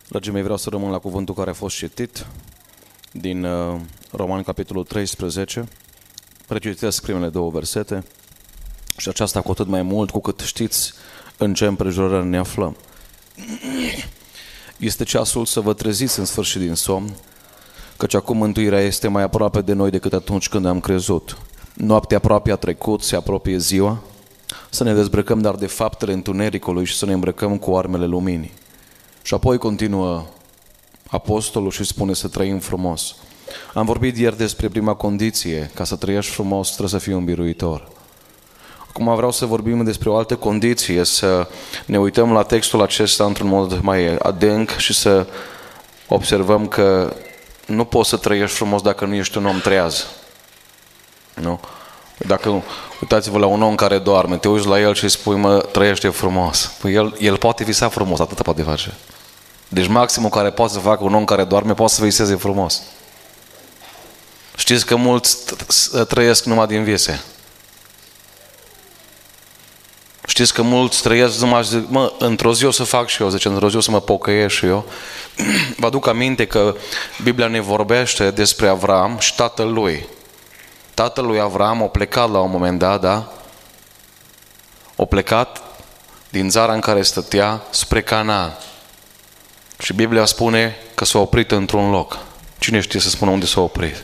Dragii mei, vreau să rămân la cuvântul care a fost citit din Romani, capitolul 13. Precitesc primele două versete și aceasta cu atât mai mult cu cât știți în ce împrejurări ne aflăm. Este ceasul să vă treziți în sfârșit din somn, căci acum mântuirea este mai aproape de noi decât atunci când am crezut. Noaptea aproape a trecut, se apropie ziua, să ne dezbrăcăm dar de faptele întunericului și să ne îmbrăcăm cu armele luminii. Și apoi continuă apostolul și spune să trăim frumos. Am vorbit ieri despre prima condiție, ca să trăiești frumos trebuie să fii un biruitor. Acum vreau să vorbim despre o altă condiție, să ne uităm la textul acesta într-un mod mai adânc și să observăm că nu poți să trăiești frumos dacă nu ești un om treaz. Nu? Dacă uitați-vă la un om care doarme, te uiți la el și îi spui, mă, trăiește frumos. Păi el poate visa frumos, atât poate face. Deci maximul care poate să facă un om care doarme, poate să viseze frumos. Știți că mulți trăiesc numai din vise. Știți că mulți trăiesc numai și zic, mă, într-o zi o să fac și eu, zice, într-o zi o să mă pocăiesc și eu. Vă aduc aminte că Biblia ne vorbește despre Avram și tatăl lui. Tatăl lui Avram a plecat la un moment dat, da? A plecat din țara în care stătea spre Canaan. Și Biblia spune că s-a oprit într-un loc. Cine știe să spună unde s-a oprit?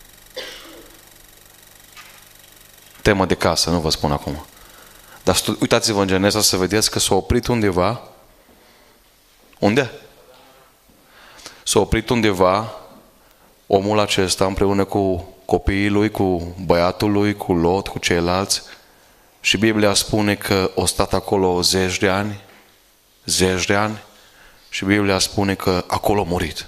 Temă de casă, nu vă spun acum. Dar uitați-vă în Geneza să vedeți că s-a oprit undeva. Unde? S-a oprit undeva omul acesta împreună cu copiii lui, cu băiatul lui, cu Lot, cu ceilalți. Și Biblia spune că o stat acolo 10 de ani. 10 de ani. Și Biblia spune că acolo a murit.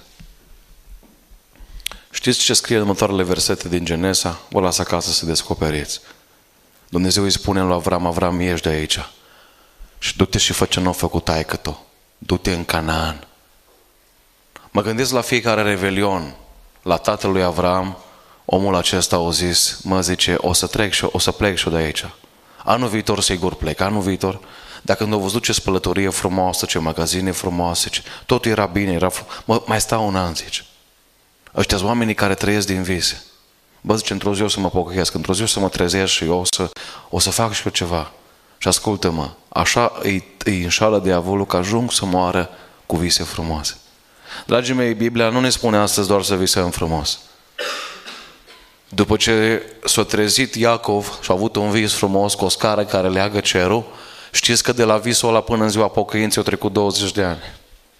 Știți ce scrie în următoarele versete din Genesa? Vă las acasă să descoperiți. Dumnezeu îi spune lui Avram, Avram, ieși de aici. Și du-te și fă ce n-a făcut taică-tu. Du-te în Canaan. Mă gândesc la fiecare revelion, la tatăl lui Avram, omul acesta a zis, mă zice, o să plec și eu de aici. Anul viitor sigur plec, anul viitor. Dacă când au văzut ce spălătorie frumoasă, ce magazine frumoase, totul era bine, mai stau un an, zice. Ăștia sunt oamenii care trăiesc din vise. Bă, zice, într-o zi o să mă pocăiesc, într-o zi o să mă trezesc și eu o să fac și eu ceva. Și ascultă-mă, așa îi înșală diavolul că ajung să moară cu vise frumoase. Dragii mei, Biblia nu ne spune astăzi doar să visăm frumos. După ce s-a trezit Iacov și a avut un vis frumos cu o scară care leagă cerul, știți că de la visul ăla până în ziua pocăinței au trecut 20 de ani.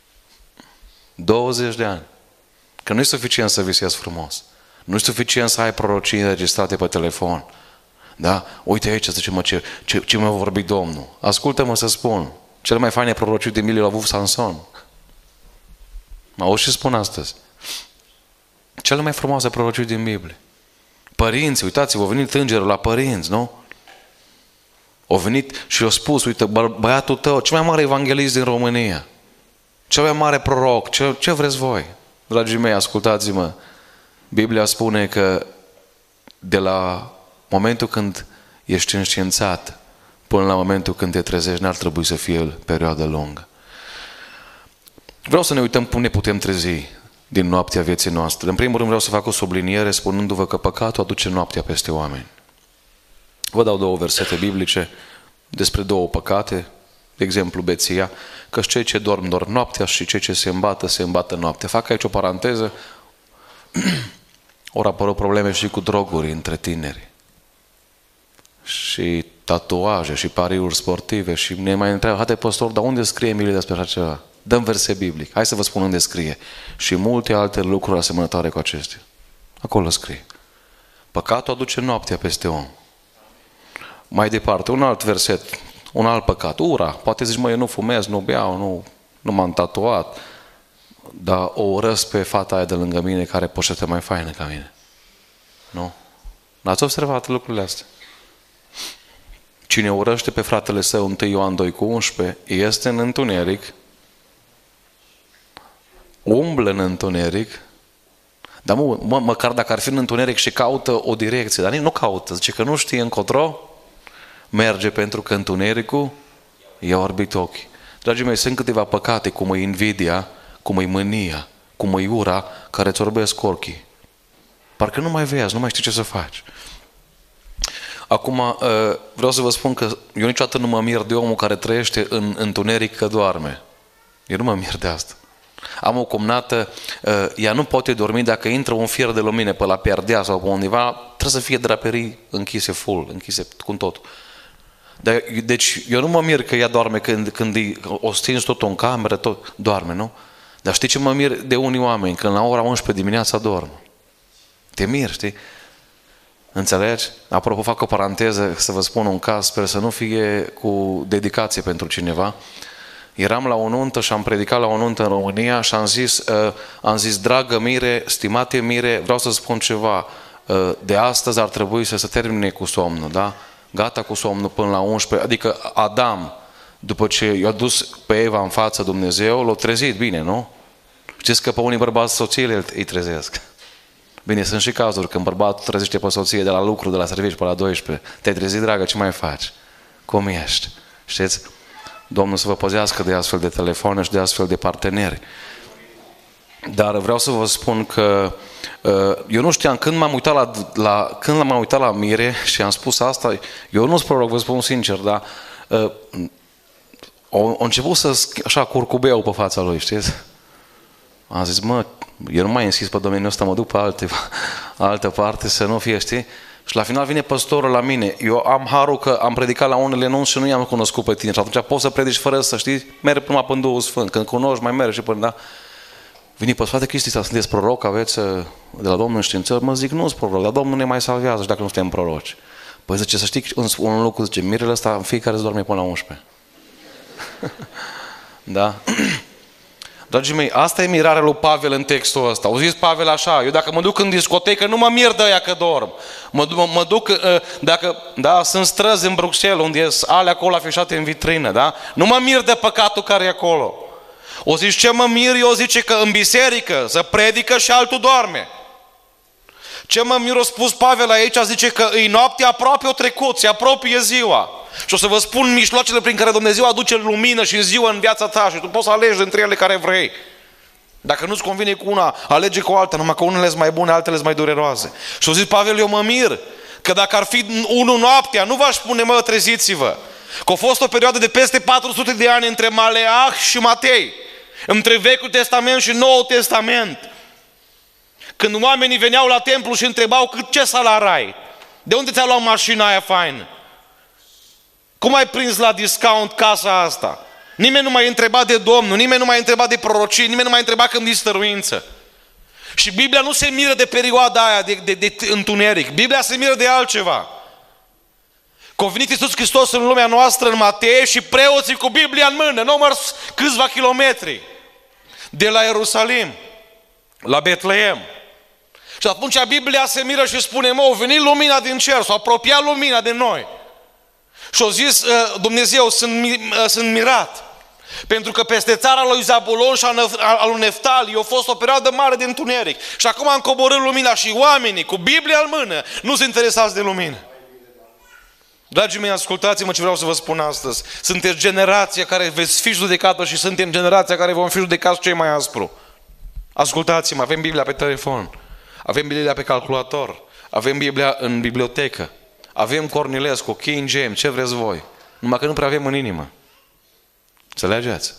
20 de ani. Că nu e suficient să visezi frumos. Nu e suficient să ai prorocii înregistrate pe telefon. Da? Uite aici, zice, mă, ce mi-a vorbit Domnul. Ascultă-mă să spun. Cel mai faine prorocii de Biblie l-a avut Samson. Mă auzi și spun astăzi. Cele mai frumoase prorocii din Biblie. Părinți, uitați-vă, a venit îngerul la părinți, nu? A venit și a spus, uite, băiatul tău, cel mai mare evanghelist din România, cel mai mare proroc, ce vreți voi? Dragii mei, ascultați-mă, Biblia spune că de la momentul când ești înștiințat până la momentul când te trezești, n-ar trebui să fie o perioadă lungă. Vreau să ne uităm cum ne putem trezi din noaptea vieții noastre. În primul rând vreau să fac o subliniere spunându-vă că păcatul aduce noaptea peste oameni. Vă dau două versete biblice despre două păcate, de exemplu beția, că cei ce dorm noaptea și cei ce se îmbată noaptea. Fac aici o paranteză, ori apărut probleme și cu droguri între tineri. Și tatuaje și pariuri sportive și ne mai întreabă, haide păstor, dar unde scrie Emilie despre așa ceva? Dăm verset biblic. Hai să vă spun unde scrie. Și multe alte lucruri asemănătoare cu acestea. Acolo scrie. Păcatul aduce noaptea peste om. Mai departe, un alt verset, un alt păcat. Ura. Poate zici, mă, eu nu fumez, nu beau, nu m-am tatuat, dar o urăsc pe fata aia de lângă mine care poșetă mai faină ca mine. Nu? N-ați observat lucrurile astea? Cine urăște pe fratele său, 1 Ioan 2,11, este în întuneric, umblă în întuneric, dar măcar dacă ar fi în întuneric și caută o direcție, dar nici nu caută, zice că nu știe încotro, merge pentru că întunericul i-a orbit ochii. Dragii mei, sunt câteva păcate, cum e invidia, cum e mânia, cum e ura care îți orbesc ochii. Parcă nu mai vezi, nu mai știi ce să faci. Acum, vreau să vă spun că eu niciodată nu mă mir de omul care trăiește în întuneric că doarme. Eu nu mă mir de asta. Am o cumnată, ea nu poate dormi dacă intră un fier de lumină pe la Perdea sau pe undeva, trebuie să fie draperii închise full, închise cu totul. Deci eu nu mă mir că ea doarme când o stingi totul în cameră, tot doarme, nu? Dar știi ce mă mir de unii oameni? Când la ora 11 dimineața dorm. Te mir, știi? Înțelegi? Apropo, fac o paranteză să vă spun un caz, sper să nu fie cu dedicație pentru cineva. Eram la o nuntă și am predicat la o nuntă în România și am zis, dragă mire, stimate mire, vreau să spun ceva. De astăzi ar trebui să se termine cu somnul, da? Gata cu somnul până la 11. Adică Adam, după ce i-a dus pe Eva în față Dumnezeu, l-a trezit bine, nu? Știți că pe unii bărbați soțiile îi trezesc. Bine, sunt și cazuri când bărbatul trezește pe soție de la lucru, de la serviciu, pe la 12. Te-ai trezit, dragă, ce mai faci? Cum ești? Știți? Domnul să vă păzească de astfel de telefoane și de astfel de parteneri. Dar vreau să vă spun că eu nu știam, când m-am uitat la mire și am spus asta, eu nu-s proroc, vă spun sincer, dar a început așa curcubeul pe fața lui, știți? Am zis, eu nu mai insist pe domeniul ăsta, mă duc pe altă parte să nu fie, știi? Și la final vine păstorul la mine. Eu am harul că am predicat la unele nunți și nu i-am cunoscut pe tine. Și atunci poți să predici fără să știi, merg până în Duhul Sfânt. Când cunoști, mai mergi și până, da? Vine pe frate Cristi, sunteți proroc, aveți de la Domnul în știință? Mă zic, nu-s proroc, dar Domnul ne mai salvează și dacă nu suntem proroci. Păi zice, să știi un lucru, zice, mirele ăsta în fiecare zi doarme până la 11. Da? Dragii mei, asta e mirarea lui Pavel în textul ăsta. Au zis Pavel așa, eu dacă mă duc în discotecă, nu mă mir de aia că dorm. Mă duc, da, sunt străzi în Bruxelles, unde sunt ale acolo afișate în vitrină, da? Nu mă mir de păcatul care e acolo. O zici, ce mă mir? Eu zice că în biserică se predică și altul doarme. Ce mă mir, a spus Pavel aici, zice că e noaptea aproape o trecut, se apropie ziua. Și o să vă spun mijloacele prin care Dumnezeu aduce lumină și ziua în viața ta și tu poți să alegi dintre ele care vrei. Dacă nu-ți convine cu una, alege cu alta, numai că unele sunt mai bune, altele sunt mai dureroase. Și o zis Pavel, eu mă mir că dacă ar fi unul noaptea, nu v-aș spune, treziți-vă. Că a fost o perioadă de peste 400 de ani între Maleah și Matei, între Vechiul Testament și Noul Testament. Când oamenii veneau la templu și întrebau ce salar ai? De unde ți-a luat mașina aia faină? Cum ai prins la discount casa asta? Nimeni nu mai întreba de Domnul, nimeni nu mai întreba de prorocii, nimeni nu mai întreba când e stăruință. Și Biblia nu se miră de perioada aia de întuneric. Biblia se miră de altceva. Că a venit Iisus Hristos în lumea noastră, în Matei, și preoții cu Biblia în mână, nu au mers câțiva kilometri de la Ierusalim la Betleem. Și atunci Biblia se miră și spune, a venit lumina din cer, s-a apropiat lumina de noi. Și a zis Dumnezeu, sunt mirat. Pentru că peste țara lui Zabulon și al lui Neftali a fost o perioadă mare de întuneric. Și acum am coborât lumina și oamenii cu Biblia în mână nu sunt interesați de lumină. Dragii mei, ascultați-mă ce vreau să vă spun astăzi. Sunteți generația care veți fi judecată și suntem generația care vom fi judecați cei mai aspru. Ascultați-mă, avem Biblia pe telefon, avem Biblia pe calculator, avem Biblia în bibliotecă, avem Cornilescu, King James, ce vreți voi. Numai că nu prea avem în inimă. Înțelegeți?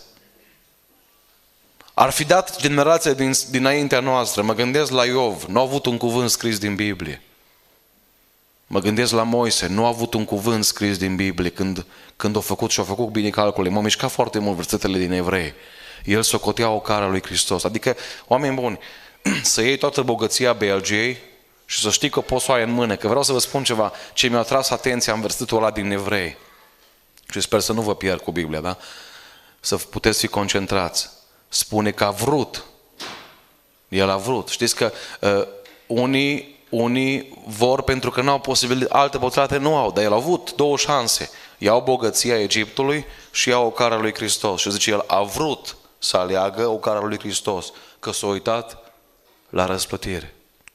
Ar fi dat generația dinaintea noastră, mă gândesc la Iov, nu a avut un cuvânt scris din Biblie. Mă gândesc la Moise, nu a avut un cuvânt scris din Biblie când a făcut bine calculele. M-a mișcat foarte mult versetele din Evrei. El socotea o cara lui Hristos. Adică, oameni buni, să iei toată bogăția Belgiei și să știi că poți să o ai în mână. Că vreau să vă spun ceva, ce mi-a tras atenția în versetul ăla din Evrei. Și sper să nu vă pierd cu Biblia, da? Să puteți fi concentrați. Spune că a vrut. El a vrut. Știți că unii vor pentru că nu au posibilitate, alte pătrate nu au, dar el a avut două șanse. Iau bogăția Egiptului și iau o cara lui Hristos. Și zice, el a vrut să aleagă o cara lui Hristos, că s-a uitat la răsplătire.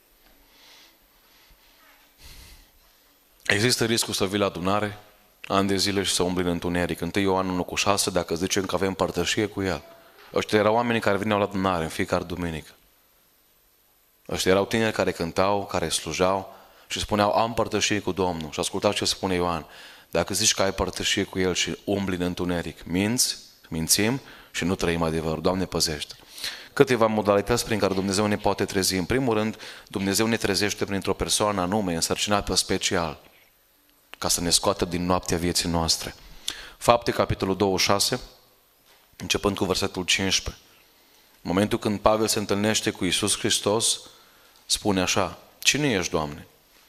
Există riscul să vii la adunare ani de zile și să umbli în întuneric. 1 Ioan 1:6, dacă zicem că avem părtășie cu el. Ăștia erau oamenii care veneau la adunare în fiecare duminică. Ăștia erau tineri care cântau, care slujau și spuneau, am părtășie cu Domnul. Și ascultau ce spune Ioan. Dacă zici că ai părtășie cu El și umbli în întuneric, mințim și nu trăim adevărul. Doamne, păzește! Câteva modalități prin care Dumnezeu ne poate trezi. În primul rând, Dumnezeu ne trezește printr-o persoană anume, însărcinată special, ca să ne scoată din noaptea vieții noastre. Fapte, capitolul 26, începând cu versetul 15. În momentul când Pavel se întâlnește cu Iisus Hristos, spune așa, cine ești, Doamne?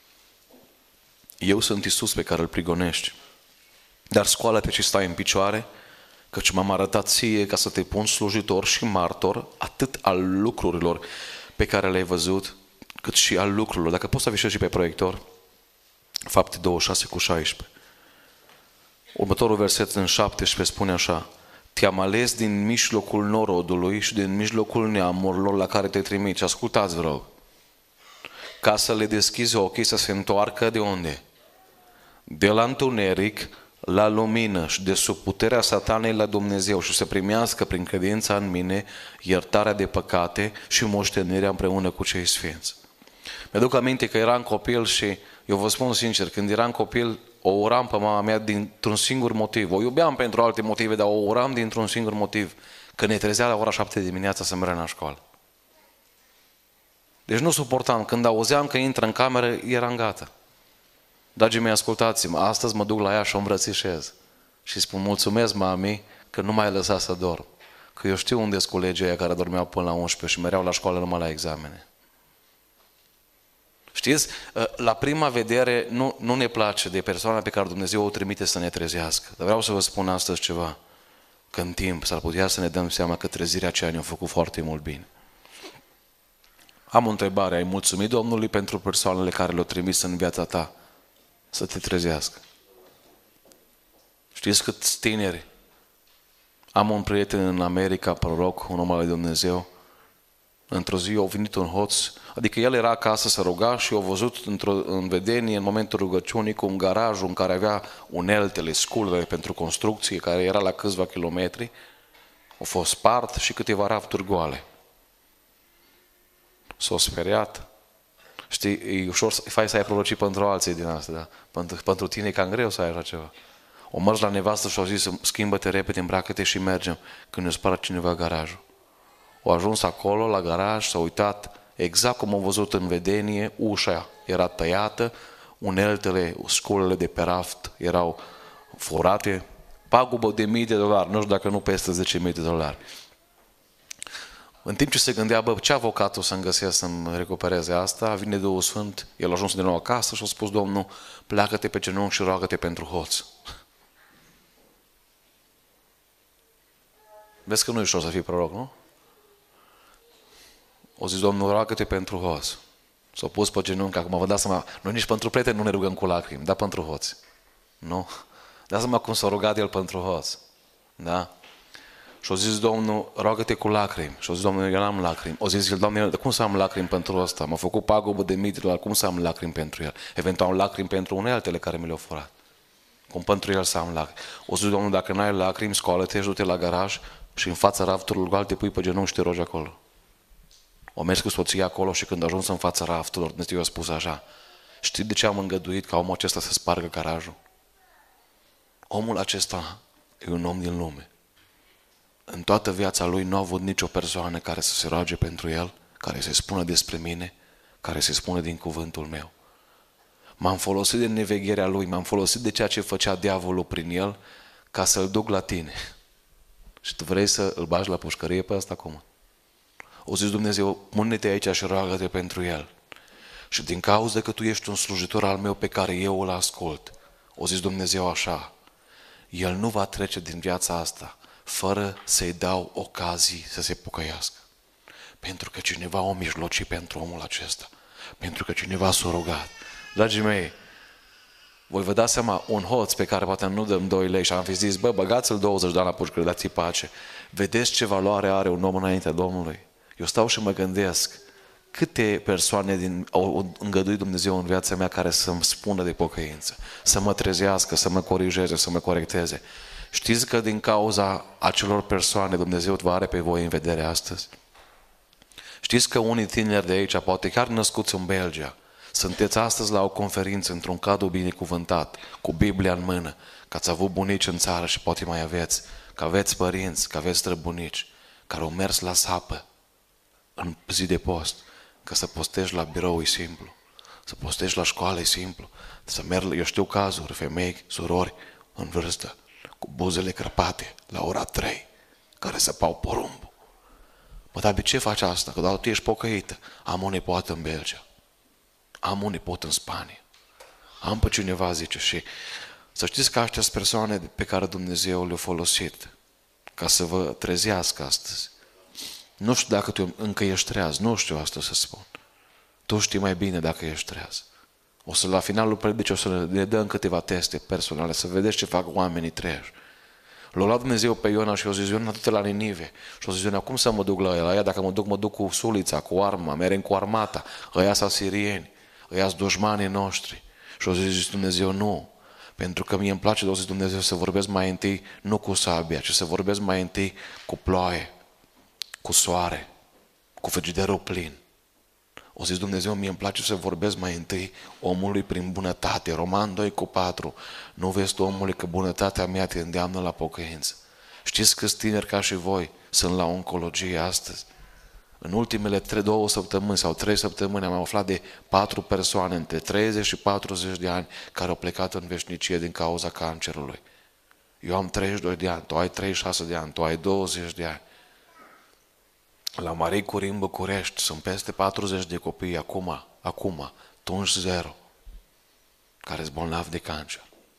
Eu sunt Iisus pe care îl prigonești. Dar scoală-te și stai în picioare, căci m-am arătat ție ca să te pun slujitor și martor, atât al lucrurilor pe care le-ai văzut, cât și al lucrurilor. Dacă poți să afișezi și pe proiector, Fapte 26 cu 16. Următorul verset în 17 spune așa, te-am ales din mijlocul norodului și din mijlocul neamurilor la care te trimit. Și ascultați, vă rog, ca să le deschizi ochii să se întoarcă de unde? De la întuneric la lumină și de sub puterea satanei la Dumnezeu și să primească prin credința în mine iertarea de păcate și moștenirea împreună cu cei sfinți. Mi-aduc aminte că eram copil și eu vă spun sincer, când eram copil o uram pe mama mea dintr-un singur motiv. O iubeam pentru alte motive, dar o uram dintr-un singur motiv. Că ne trezea la ora 7 dimineața să mergem la școală. Deci nu suportam. Când auzeam că intră în cameră, eram gata. Dragii mei, ascultați-mă, astăzi mă duc la ea și o îmbrățișez. Și spun, mulțumesc, mami, că nu m-ai lăsat să dorm. Că eu știu unde sunt colegii aia care dormeau până la 11 și mereau la școală numai la examene. Știți, la prima vedere nu ne place de persoana pe care Dumnezeu o trimite să ne trezească. Dar vreau să vă spun astăzi ceva, că în timp s-ar putea să ne dăm seama că trezirea aceea ne-a făcut foarte mult bine. Am o întrebare, ai mulțumit Domnului pentru persoanele care le-au trimis în viața ta să te trezească? Știți câți tineri? Am un prieten în America, proroc, un om al lui Dumnezeu. Într-o zi a venit un hoț, adică el era acasă să ruga și a văzut în vedenie, în momentul rugăciunii, cu un garaj în care avea uneltele, sculele pentru construcție, care era la câțiva kilometri, au fost spart și câteva rafturi goale. S-au speriat. Știi, e ușor, e fain să ai prorocii pentru alții din asta, da? Pentru tine e cam greu să ai așa ceva. O mers la nevastă și au zis, schimbă-te repede, îmbracă-te și mergem când ne spară cineva garajul. Au ajuns acolo, la garaj, s-au uitat, exact cum au văzut în vedenie, ușa era tăiată, uneltele, sculele de pe raft erau furate, pagubă de $1.000, nu știu dacă nu peste $10.000. În timp ce se gândea, ce avocat o să-mi găsesc să-mi recupereze asta, vine Duhul Sfânt, el a ajuns din nou acasă și a spus, Domnul, pleacă-te pe genunchi și roagă-te pentru hoț. Vezi că nu e ușor să fii proroc, nu? O zis, Domnul, roagă-te pentru hoț. S-a pus pe genunchi, acum vă dați seama, noi nici pentru prieteni nu ne rugăm cu lacrimi, dar pentru hoți. Nu? Dați seama cum s-a rugat el pentru hoț. Da? Și a zis, Domnul, roagă-te cu lacrimi. Și a zis, Domnul, eu n-am lacrimi. O zis, Doamne, cum să am lacrimi pentru ăsta? M-a făcut pagubă de $1.000, cum să am lacrimi pentru el? Eventual lacrimi pentru uneltele care mi le-au furat. Cum pentru el să am lacrimi? O zis, Domnul, dacă n-ai lacrimi, scoală-te și du-te la garaj și în fața rafturilor goale te pui pe genunchi și te rogi acolo. O mers cu soția acolo și când a ajuns în fața rafturilor, Dumnezeu i-a spus așa, știi de ce am îngăduit ca omul acesta să spargă garajul? Omul acesta e un om din lume. În toată viața lui nu a avut nicio persoană care să se roage pentru el, care să spună despre mine, care să spună din cuvântul meu. M-am folosit de nevegherea lui, m-am folosit de ceea ce făcea diavolul prin el ca să-l duc la tine. Și tu vrei să îl bagi la pușcărie pe ăsta acum? O zis Dumnezeu, pune-te aici și roagă-te pentru el. Și din cauza că tu ești un slujitor al meu pe care eu îl ascult, o zis Dumnezeu așa, el nu va trece din viața asta fără să-i dau ocazii să se pocăiască. Pentru că cineva o mijloci pentru omul acesta. Pentru că cineva s-a rugat. Dragii mei, voi vă dați seama, un hoț pe care poate nu dăm 2 lei și am fi zis, băgați-l 20 de ani la pușcărie, dați-i pace. Vedeți ce valoare are un om înaintea Domnului? Eu stau și mă gândesc, câte persoane au îngăduit Dumnezeu în viața mea care să-mi spună de pocăință, să mă trezească, să mă corijeze, să mă corecteze. Știți că din cauza acelor persoane Dumnezeu vă are pe voi în vedere astăzi? Știți că unii tineri de aici, poate chiar născuți în Belgia, sunteți astăzi la o conferință într-un cadru binecuvântat, cu Biblia în mână, că ați avut bunici în țară și poate mai aveți, că aveți părinți, că aveți străbunici, care au mers la sapă în zi de post, că să postești la birou e simplu, să postești la școală e simplu, să merg, eu știu cazuri, femei, surori în vârstă, cu buzele crăpate la ora 3, care săpau porumbul. Mă, dar de ce faci asta? Că doar tu ești pocăită. Am o nepoată în Belgia. Am un nepot în Spania. Am pe cineva, zice, și să știți că aceste persoane pe care Dumnezeu le-a folosit ca să vă trezească astăzi. Nu știu dacă tu încă ești treaz, nu știu asta să spun. Tu știi mai bine dacă ești treaz. O să la finalul predicii o să ne dăm câteva teste personale, să vedeți ce fac oamenii treji. L-a luat Dumnezeu pe Iona și o zis, Iona, du-te la Ninive. Și o zis, Iona, cum să mă duc la ea? Dacă mă duc cu sulița, cu arma, merg cu armata, ăia sunt sirieni, ăia sunt dușmanii noștri. Și o zis Dumnezeu, nu. Pentru că mie îmi place, o zis Dumnezeu, să vorbesc mai întâi nu cu sabia, ci să vorbesc mai întâi cu ploaie, cu soare, cu frigiderul plin. O zis Dumnezeu, mie îmi place să vorbesc mai întâi omului prin bunătate. Roman 2:4. Nu vezi tu, omului, că bunătatea mea te îndeamnă la pocăință. Știți câți tineri ca și voi sunt la oncologie astăzi? În ultimele 2 săptămâni sau 3 săptămâni am aflat de 4 persoane între 30 și 40 de ani care au plecat în veșnicie din cauza cancerului. Eu am 32 de ani, tu ai 36 de ani, tu ai 20 de ani. La Marie Curie în București sunt peste 40 de copii acum, tunși 0, care sunt bolnavi de cancer.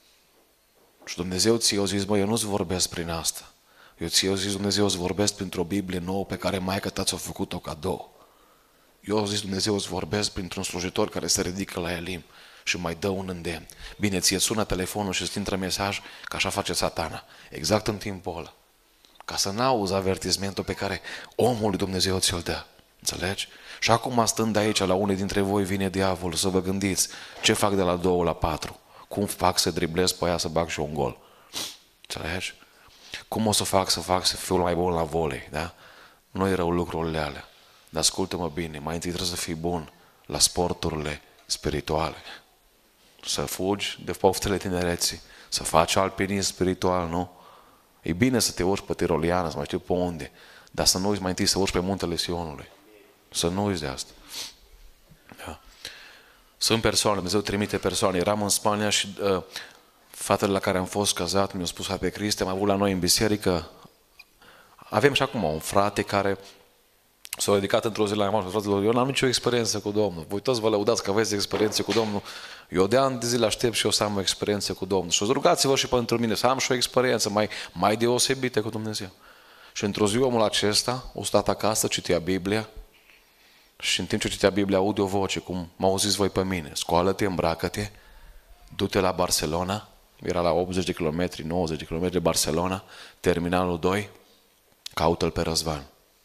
Și Dumnezeu ți-a zis, mă, eu nu-ți vorbesc prin asta. Eu ți-a zis, Dumnezeu, îți vorbesc printr-o Biblie nouă pe care maică ta ți-a făcut-o cadou. Eu zis, Dumnezeu, îți vorbesc printr-un slujitor care se ridică la Elim și mai dă un îndemn. Bine, ție sună telefonul și îți intră mesaj, că așa face Satana. Exact în timpul ăla. Ca să n-auzi avertismentul pe care omul lui Dumnezeu ți-l dă. Înțelegi? Și acum, stând aici, la unii dintre voi vine diavolul, să vă gândiți ce fac de la 2 la 4. Cum fac să driblez pe aia să bag și un gol. Înțelegi? Cum o să fac să fiu mai bun la volei, da? Nu e rău lucrurile alea. Dar ascultă-mă bine, mai întâi trebuie să fii bun la sporturile spirituale. Să fugi de poftele tinereții, să faci alpinism spiritual, nu? E bine să te urci pe Tiroliană, să mai știu pe unde, dar să nu uiți mai întâi să urci pe muntele Sionului. Să nu uiți de asta. Da. Sunt persoane, Dumnezeu trimite persoane. Eram în Spania și fratele la care am fost cazat mi-a spus, pe Cristi, am avut la noi în biserică, avem și acum un frate care s-a ridicat într-o zi la mine, fratelor, eu n-am nicio experiență cu Domnul. Voi toți vă lăudați că aveți experiențe cu Domnul. Eu de ani de zile aștept și eu să am o experiență cu Domnul. Și rugați-vă și pentru mine să am și o experiență mai deosebită cu Dumnezeu. Și într-o zi omul acesta a stat acasă, citea Biblia și în timp ce citea Biblia aude o voce, cum m-au zis voi pe mine, scoală-te, îmbracă-te, du-te la Barcelona, era la 80 de kilometri, 90 de kilometri de Barcelona, terminalul 2, caută-l pe Răzvan.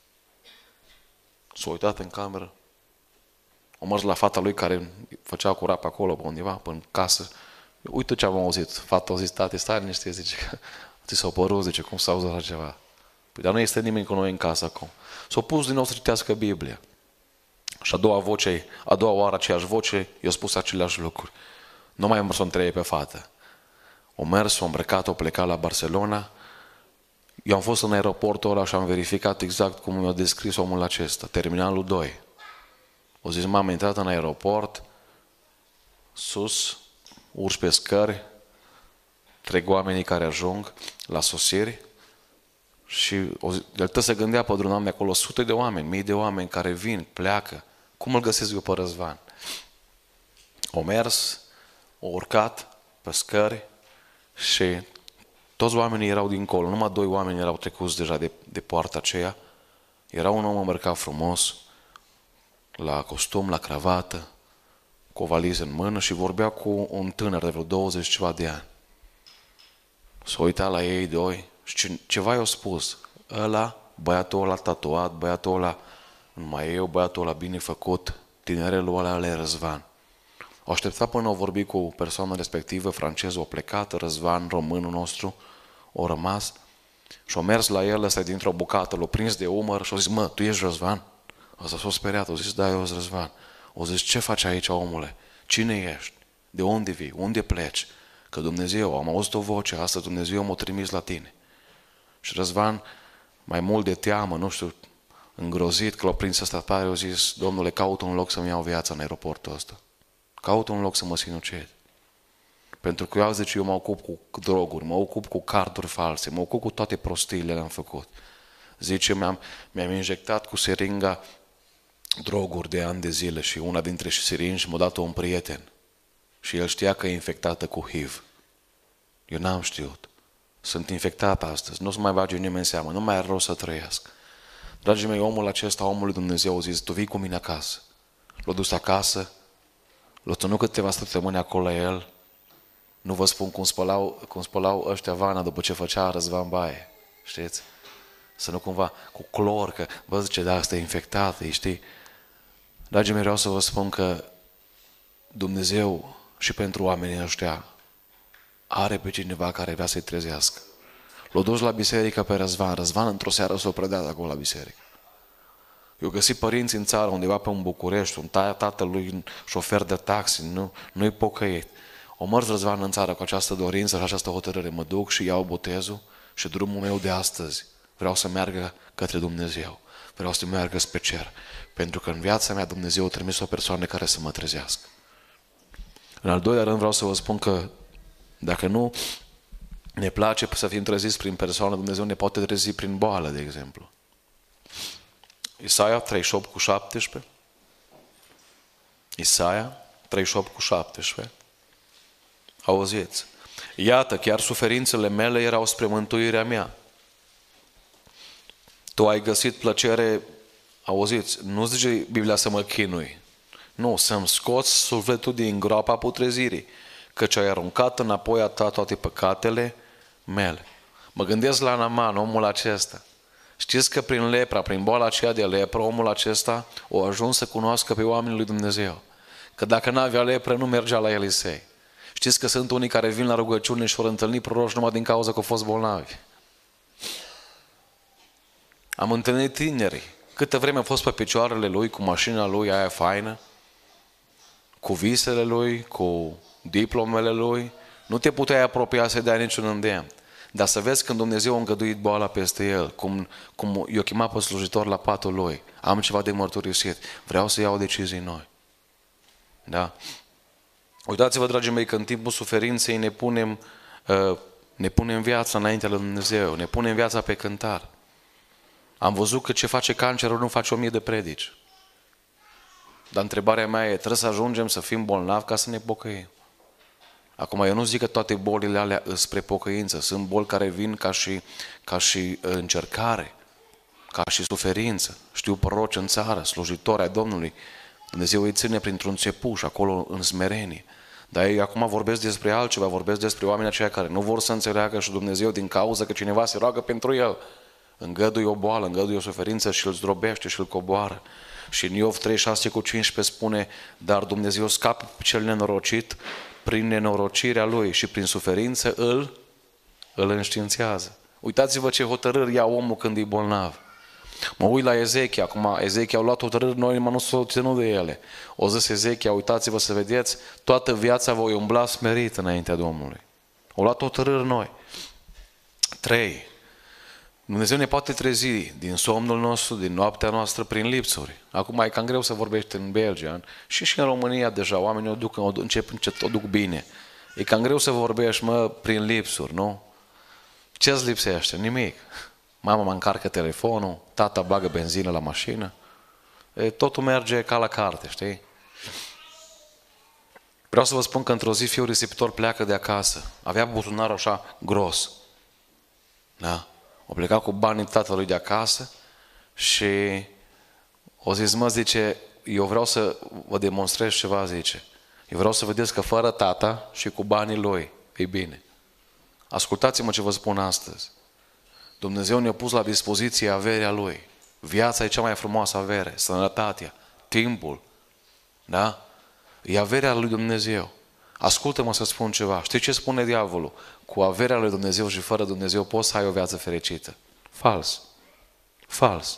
S-a uitat în cameră, a mers la fata lui care făcea curat pe acolo, pe undeva, pe în casă. Uite ce am auzit. Fata a zis, tate, stai liniște, zice, că ți s-a părut, zice, cum s-a auzit la ceva. Păi, dar nu este nimeni cu noi în casă acum. S-a pus din nou să citească Biblia. Și a doua oară aceeași voce, i-a spus aceleași lucruri. Nu mai mers să o întrebe pe fată. O mers, o îmbrăcat, o plecat la Barcelona. Eu am fost în aeroportul ăla și am verificat exact cum mi-a descris omul acesta. Terminalul 2. O zis, m-am intrat în aeroport, sus, urci pe scări, trec oamenii care ajung la sosiri și el tot se gândea pe drum de acolo, sute de oameni, mii de oameni care vin, pleacă. Cum îl găsesc eu pe Răzvan? O mers, o urcat pe scări și toți oamenii erau dincolo, numai 2 oameni erau trecuți deja de poarta aceea. Era un om îmbrăcat frumos, la costum, la cravată, cu o valiză în mână și vorbea cu un tânăr de vreo 20 ceva de ani. S-a uitat la ei 2 și ceva i-a spus. Ăla, băiatul ăla tatuat, băiatul ăla în maieu, băiatul ăla bine făcut, tinerelul ăla e Răzvan. Au așteptat până au vorbit cu persoana respectivă, francezul a plecat, Răzvan, românul nostru, o rămas și o mers la el, ăsta dintr-o bucată, l-a prins de umăr și a zis, mă, tu ești Răzvan? Ăsta s-a speriat, a zis, da, eu sunt Răzvan. O zis, ce faci aici, omule? Cine ești? De unde vii? Unde pleci? Că Dumnezeu, am auzit o voce, astăzi Dumnezeu m-a trimis la tine. Și Răzvan, mai mult de teamă, nu știu, îngrozit că l-a prins ăsta tare, a zis, Domnule, caut un loc să-mi iau viața în aeroportul ăsta. Caut un loc să mă sinucid. Pentru că eu, zice, eu mă ocup cu droguri, mă ocup cu carduri false, mă ocup cu toate prostiile le-am făcut. Zice, mi-am injectat cu seringa droguri de ani de zile și una dintre seringi m-a dat-o un prieten. Și el știa că e infectată cu HIV. Eu n-am știut. Sunt infectat astăzi, nu o să mai bage nimeni în seamă, nu mai are rost să trăiesc. Dragii mei, omul acesta, omul lui Dumnezeu, a zis, tu vii cu mine acasă. L-a dus acasă, l-a ținut câteva săptămâni acolo la el. Nu vă spun cum spălau ăștia vana după ce făcea Răzvan baie. Știți? Să nu cumva cu clor, că vă zice, da, asta e infectat, știi? Dragii mei, vreau să vă spun că Dumnezeu și pentru oamenii ăștia are pe cineva care vrea să-i trezească. L-a dus la biserică pe Răzvan. Răzvan într-o seară s-a predat acolo la biserică. Eu găsit părinți în țară, undeva pe un București, un tatălui șofer de taxi, nu-i pocăit. O mers Răzvan în țară cu această dorință și această hotărâre. Mă duc și iau botezul și drumul meu de astăzi vreau să meargă către Dumnezeu. Vreau să meargă spre cer. Pentru că în viața mea Dumnezeu a trimis o persoană care să mă trezească. În al doilea rând vreau să vă spun că dacă nu ne place să fim treziți prin persoană, Dumnezeu ne poate trezi prin boală, de exemplu. Isaia 38:17. Isaia 38:17. Auziți? Iată, chiar suferințele mele erau spre mântuirea mea. Tu ai găsit plăcere, auziți, nu zice Biblia să mă chinui. Nu, să-mi scoți sufletul din groapa putrezirii, căci ai aruncat înapoi a ta toate păcatele mele. Mă gândesc la Naaman, omul acesta. Știți că prin lepra, prin boala aceea de lepră, omul acesta a ajuns să cunoască pe oamenii lui Dumnezeu. Că dacă n-avea lepră, nu mergea la Elisei. Știți că sunt unii care vin la rugăciune și vor întâlni proroci numai din cauza că au fost bolnavi. Am întâlnit tineri. Câtă vreme a fost pe picioarele lui, cu mașina lui aia faină, cu visele lui, cu diplomele lui, nu te puteai apropia să dea niciun îndemn. Dar să vezi când Dumnezeu a îngăduit boala peste el, cum i-a chemat pe slujitor la patul lui, am ceva de mărturisit, vreau să iau decizii noi. Da? Uitați-vă, dragii mei, că în timpul suferinței ne punem viața înaintea lui Dumnezeu, ne punem viața pe cântar. Am văzut că ce face cancerul nu face 1000 de predici. Dar întrebarea mea e, trebuie să ajungem să fim bolnavi ca să ne pocăim. Acum, eu nu zic că toate bolile alea sunt spre pocăință. Sunt boli care vin ca și încercare, ca și suferință. Știu proroci în țară, slujitori ai Domnului. Dumnezeu îi ține printr-un țepuș, acolo în smerenie. Dar eu acum vorbesc despre altceva, vorbesc despre oamenii aceia care nu vor să înțeleagă și Dumnezeu din cauza că cineva se roagă pentru el. Îngăduie o boală, îngăduie o suferință și îl zdrobește și îl coboară. Și în Iov 36:15 spune, dar Dumnezeu scapă pe cel nenorocit prin nenorocirea lui și prin suferință îl înștiințează. Uitați-vă ce hotărâri ia omul când e bolnav. Mă uit la Ezechia, acum Ezechia a luat hotărâri, noi nu s-au ținut de ele. O zis Ezechia, uitați-vă să vedeți, toată viața voi umbla smerit înaintea Domnului. O luat hotărâri noi. 3. Dumnezeu ne poate trezi din somnul nostru, din noaptea noastră, prin lipsuri. Acum e cam greu să vorbești în Belgia și în România deja, oamenii încep o duc bine. E cam greu să vorbești, prin lipsuri, nu? Ce-ți lipsește? Nimic. Mama mă încarcă telefonul, tata bagă benzină la mașină. Totul merge ca la carte, știi? Vreau să vă spun că într-o zi fiul risipitor pleacă de acasă. Avea buzunarul așa gros. Da? O pleca cu banii tatălui de acasă și o zis, zice, eu vreau să vă demonstrez ceva, zice. Eu vreau să vedeți că fără tata și cu banii lui e bine. Ascultați-mă ce vă spun astăzi. Dumnezeu ne-a pus la dispoziție averea Lui. Viața e cea mai frumoasă avere, sănătatea, timpul. Da? E averea lui Dumnezeu. Ascultă-mă să spun ceva. Știi ce spune diavolul? Cu averea lui Dumnezeu și fără Dumnezeu poți să ai o viață fericită. Fals. Fals.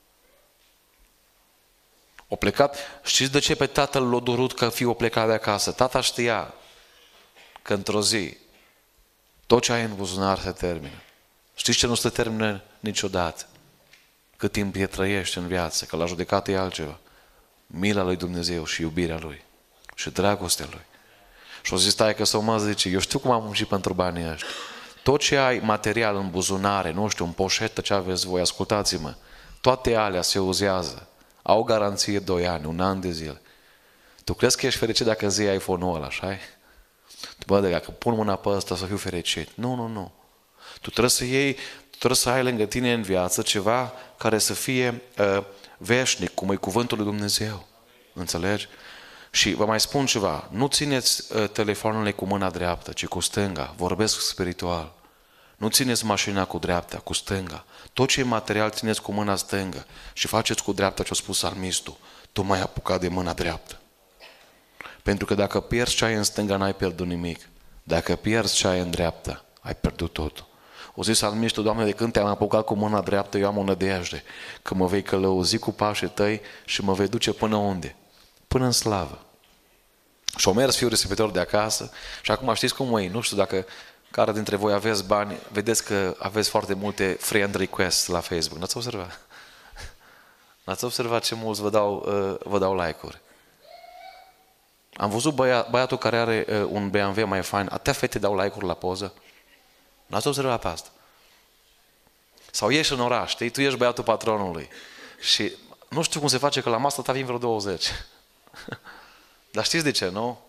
O plecat. Știți de ce pe tatăl l-a durut că fiul plecat de acasă? Tata știa că într-o zi tot ce ai în buzunar se termină. Știți ce nu se termină niciodată? Cât timp trăiești în viață, că la judecată e altceva. Mila lui Dumnezeu și iubirea Lui și dragostea Lui. Și o zis, stai că s-o mă zice, eu știu cum am muncit pentru banii ăștia. Tot ce ai material în buzunare, nu știu, în poșetă, ce aveți voi, ascultați-mă, toate alea se uzează. Au garanție 2 ani, 1 an de zile. Tu crezi că ești fericit dacă zi iPhone-ul ăla, așa-i? Tu, bă, dacă pun mâna pe ăsta să fiu fericit. Nu. Tu trebuie să ai lângă tine în viață ceva care să fie veșnic, cum e cuvântul lui Dumnezeu. Înțelegi? Și vă mai spun ceva, nu țineți telefoanele cu mâna dreaptă, ci cu stânga, vorbesc spiritual. Nu țineți mașina cu dreapta, cu stânga. Tot ce e material țineți cu mâna stângă și faceți cu dreapta ce a spus psalmistul. Tu m-ai apucat de mâna dreaptă. Pentru că dacă pierzi ce ai în stânga, n-ai pierdut nimic. Dacă pierzi ce ai în dreapta, ai pierdut totul. O zis psalmistul, Doamne, de când te-am apucat cu mâna dreaptă, eu am o nădejde, că mă vei călăuzi cu pașii tăi și mă vei duce până unde? Până în slavă. Și o mers fiul risipitor de acasă și acum știți cum e, nu știu dacă care dintre voi aveți bani, vedeți că aveți foarte multe friend requests la Facebook. N-ați observat? N-ați observat ce mulți vă dau like-uri? Am văzut băiatul care are un BMW mai fain, atâtea fete dau like-uri la poză. N-ați observat pe asta? Sau ieși în oraș, știi? Tu ești băiatul patronului și nu știu cum se face că la masă ta vin vreo 20. Dar știți de ce, nu?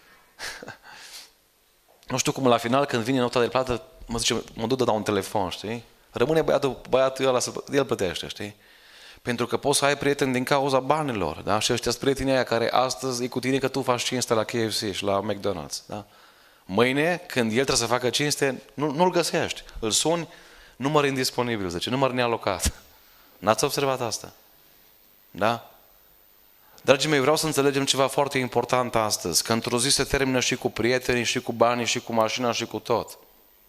Nu știu cum la final când vine nota de plată mă zice, mă duc de la un telefon, știi? Rămâne băiatul ăla, el plătește, știi? Pentru că poți să ai prieteni din cauza banilor, da? Și ăștia sunt prietenii aia care astăzi e cu tine că tu faci cinste la KFC și la McDonald's, da? Mâine, când el trebuie să facă cinste, nu-l găsești. Îl suni, număr indisponibil, zice, număr nealocat. N-ați observat asta? Da? Dragii mei, vreau să înțelegem ceva foarte important astăzi, că într-o zi se termină și cu prietenii, și cu banii, și cu mașina, și cu tot.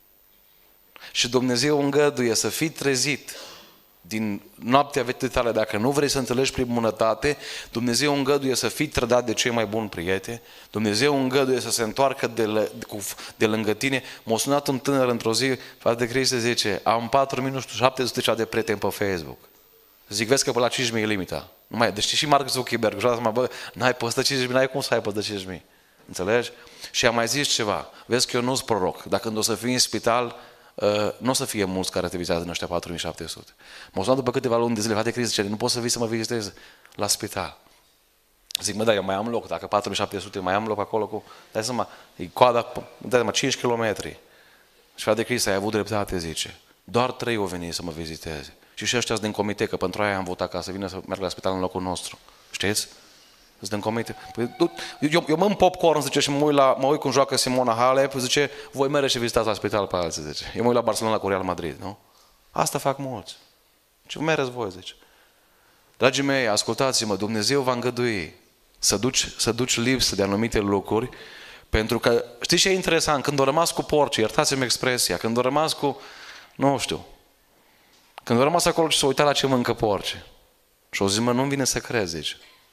Și Dumnezeu îngăduie să fii trezit din noaptea vieții tale, dacă nu vrei să înțelegi prin bunătate, Dumnezeu îngăduie să fii trădat de cei mai buni prieteni, Dumnezeu îngăduie să se întoarcă de lângă tine. M-a sunat un tânăr într-o zi, frate Cristi, zice, am 4700 de prieteni pe Facebook. Zic, vezi că pe la 5.000 e limita. Deci și Mark Zuckerberg, bă, n-ai pe 5.000, n-ai cum să ai pe 5.000. Înțelegi? Și am mai zis ceva, vezi că eu nu-s proroc, dacă când o să fii în spital, nu o să fie mulți care te vizitează în ăștia 4700. M-au sunat după câteva luni de zile, frate Cristi, nu poți să vii să mă vizitezi la spital. Zic, mă, da, eu mai am loc, dacă 4700 mai am loc acolo cu, dai seama, e coada, dai seama, 5 km. Și frate Cristi, ai avut dreptate, zice, doar 3 au venit să mă viziteze. Și ăștia sunt din comite, că pentru aia am votat ca să vină să merg la spital în locul nostru. Știți? Sunt din comite. Păi, eu mă popcorn, zice, și mă uit cum joacă Simona Halep, zice, voi merge și vizitați la spital pe alții, zice. Eu mă uit la Barcelona cu Real Madrid, nu? Asta fac mulți. Ce mereți voi, zice. Dragii mei, ascultați-mă, Dumnezeu va îngădui să duci lipsă de anumite lucruri, pentru că, știți ce e interesant? Când au rămas cu porci, iertați-mi expresia, când au rămas cu, nu știu, când au rămas acolo și s-au uitat la ce mâncă porci. Și au zis, mă, nu-mi vine să cred, zice.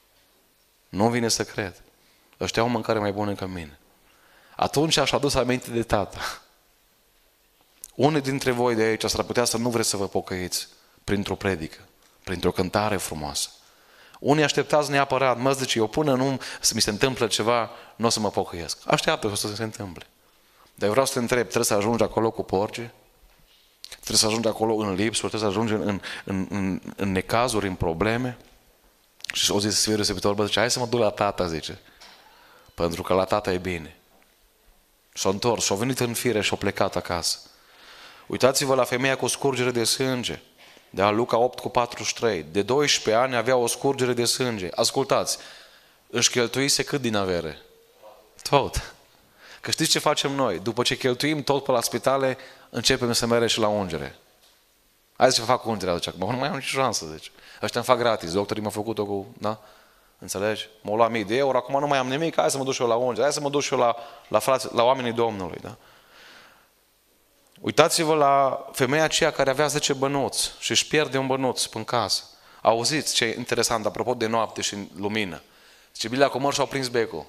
Nu vine să cred. Ăștia au mâncare mai bună ca mine. Atunci aș adus aminte de tata. Unii dintre voi de aici s-ar putea să nu vreți să vă pocăiți printr-o predică, printr-o cântare frumoasă. Unii așteptați neapărat, mă zice, eu până nu mi se întâmplă ceva, nu o să mă pocăiesc. Așteaptă să se întâmple. Dar eu vreau să te întreb, trebuie să ajungi acolo cu porci? Trebuie să ajungi acolo în lipsuri, trebuie să ajungi în necazuri, în probleme? Și o zis Sfântul Risipitor, bă, zice, hai să mă duc la tata, zice. Pentru că la tata e bine. S-a întors, s-a venit în fire și a plecat acasă. Uitați-vă la femeia cu scurgere de sânge. Da, Luca 8:43. De 12 ani avea o scurgere de sânge. Ascultați, își cheltuise cât din avere? Tot. Că știți ce facem noi? După ce cheltuim tot pe la spitale, începem să mergem și la ungere. Hai să fac ungerea, zice, acum nu mai am nicio șansă, zice. Ăștia îmi fac gratis, doctorii m-au făcut-o cu, da? Înțelegi? M-au luat 1000 de euro, acum nu mai am nimic, hai să mă duc și eu la unge, hai să mă duc și eu la oamenii Domnului. Da? Uitați-vă la femeia aceea care avea 10 bănuți și își pierde un bănuț în casă. Auziți ce interesant, apropo de noapte și lumină. Zice, Biblia Comor și-au prins becul.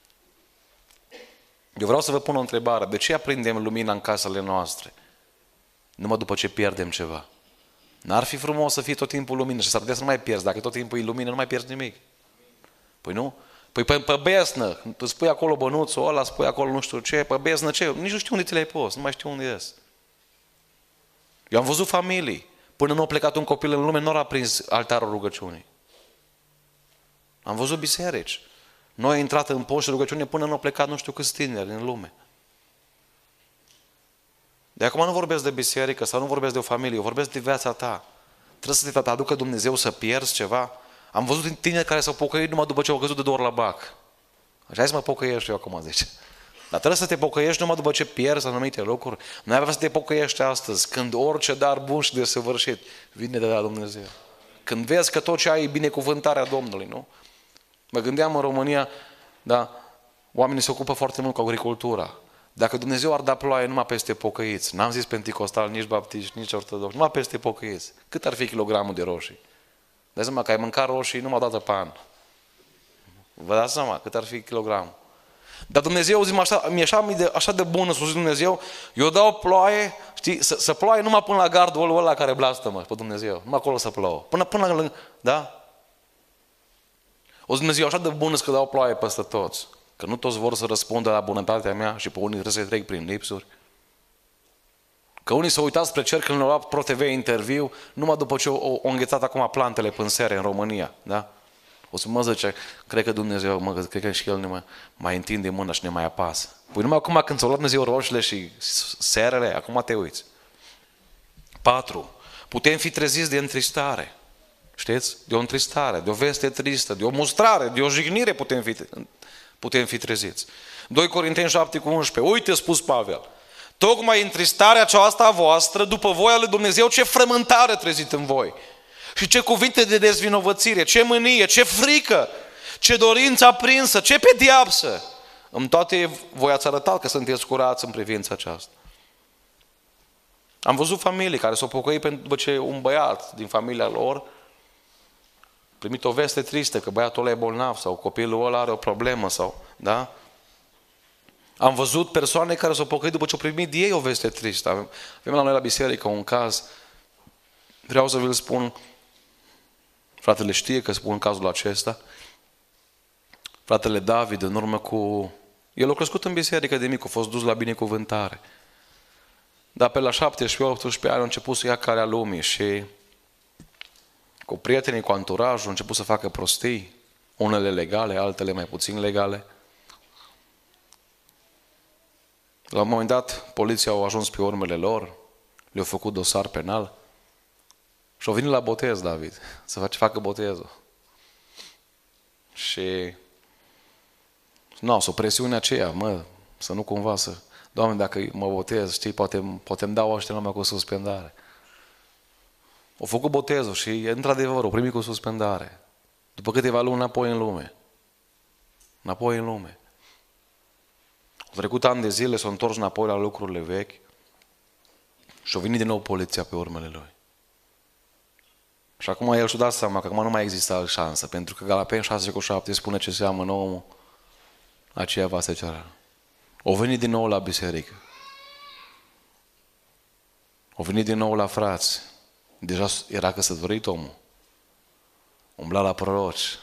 Eu vreau să vă pun o întrebare. De ce aprindem lumina în casele noastre? Numai după ce pierdem ceva. N-ar fi frumos să fie tot timpul lumină și s-ar putea să nu mai pierzi. Dacă tot timpul e lumină, nu mai pierzi nimic. Păi nu? Păi pe besnă, tu spui acolo bănuțul ăla, spui acolo nu știu ce, pe besnă ce? Nici nu știu unde ți le-ai pus, nu mai știu unde ies. Eu am văzut familii. Până nu a plecat un copil în lume, nu a prins altarul rugăciunii. Am văzut biserici. Noi am intrat în post și rugăciune până nu au plecat nu știu câți tineri în lume. De acum nu vorbesc de biserică sau nu vorbesc de o familie, eu vorbesc de viața ta. Trebuie să te aducă Dumnezeu să pierzi ceva. Am văzut tineri care s-au pocăit numai după ce au căzut de 2 ori la bac. Așa să mă pocăiești eu acum, zice. Dar trebuie să te pocăiești numai după ce pierzi anumite lucruri. Nu ai să te pocăiești astăzi, când orice dar bun și desăvârșit vine de la Dumnezeu. Când vezi că tot ce ai e binecuvântarea Domnului, nu? Mă gândeam în România, da, oamenii se ocupă foarte mult cu agricultura. Dacă Dumnezeu ar da ploaie numai peste pocăiți, n-am zis penticostal, nici baptiști, nici ortodoxi, numai peste pocăiți, cât ar fi kilogramul de roșii? Dai seama că ai mâncat roșii numai o dată pe an. Vă dați seama cât ar fi kilogramul. Dar Dumnezeu, zic, mi-e așa de bună, să zic Dumnezeu, eu dau ploaie, știi, să ploaie numai până la gardul ăla care blastămă pe Dumnezeu. Numai acolo să plouă. Până la, da? O Dumnezeu așa de bună că dau ploaie peste toți. Că nu toți vor să răspundă la bunătatea mea și pe unii trebuie să trec prin lipsuri. Că unii s-au uitat spre cer când le-au luat ProTV interviu, numai după ce au înghețat acum plantele până sere în România. Da? O să mă zice, cred că Dumnezeu, cred că și El ne mai întinde mâna și ne mai apasă. Păi numai acum când ți-au luat Dumnezeu roșile și serele, acum te uiți. 4. Putem fi treziți de întristare. Știți? De o întristare, de o veste tristă, de o mustrare, de o jignire putem fi treziți. 2 Corinteni 7:11. Uite, spus Pavel, tocmai întristarea aceasta a voastră, după voia lui Dumnezeu, ce frământare trezit în voi. Și ce cuvinte de dezvinovățire, ce mânie, ce frică, ce dorință aprinsă, ce pediapsă. În toate voi ați arătat că sunteți curați în privința aceasta. Am văzut familii care s-au pocăit după ce un băiat din familia lor primit o veste tristă că băiatul ăla e bolnav sau copilul ăla are o problemă sau, da? Am văzut persoane care s-au pocăit după ce au primit ei o veste tristă. Avem la noi la biserică un caz, vreau să vi-l spun, fratele știe că spun cazul acesta. Fratele David, în urmă cu... El a crescut în biserică de mic, a fost dus la binecuvântare. Dar pe la 17-18 ani a început să ia calea lumii și cu prietenii, cu anturajul, a început să facă prostii, unele legale, altele mai puțin legale. La un moment dat, poliția au ajuns pe urmele lor, le-au făcut dosar penal și au venit la botez, David, să facă botezul. Și s-o presiune aceea, să nu cumva să... Doamne, dacă mă botez, știi, poate îmi dau ăștia numai cu suspendare. Au făcut botezul și, într-adevăr, au primit cu suspendare. După câteva luni, înapoi în lume. Înapoi în lume. Au trecut ani de zile, s-au întors înapoi la lucrurile vechi și au venit din nou poliția pe urmele lui. Și acum el și-a dat seama că acum nu mai există șansă, pentru că Galapeni 6:7 spune ce seamănă omul, aceea va secera. Au venit din nou la biserică. Au venit din nou la frați. Deja era căsătorit omul. Umbla la proroci.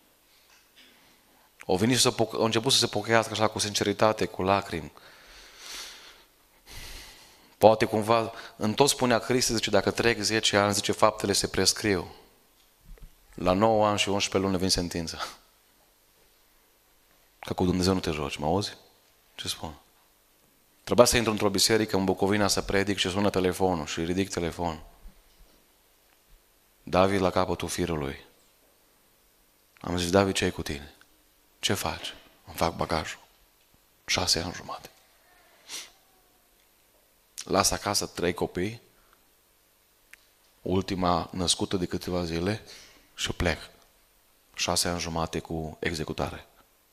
Au venit și au început să se pocăiască așa cu sinceritate, cu lacrimi. Poate cumva, în tot spunea Hristos, zice, dacă trec 10 ani, zice, faptele se prescriu. La 9 ani și 11 luni vine sentința. Că cu Dumnezeu nu te joci, mă auzi? Ce spun? Trebuia să intru într-o biserică în Bucovina să predic și sună telefonul și ridic telefonul. David la capătul firului. Am zis, David, ce ai cu tine? Ce faci? Îmi fac bagajul. 6 ani jumate. Las acasă 3 copii, ultima născută de câteva zile și plec. 6 ani jumate cu executare.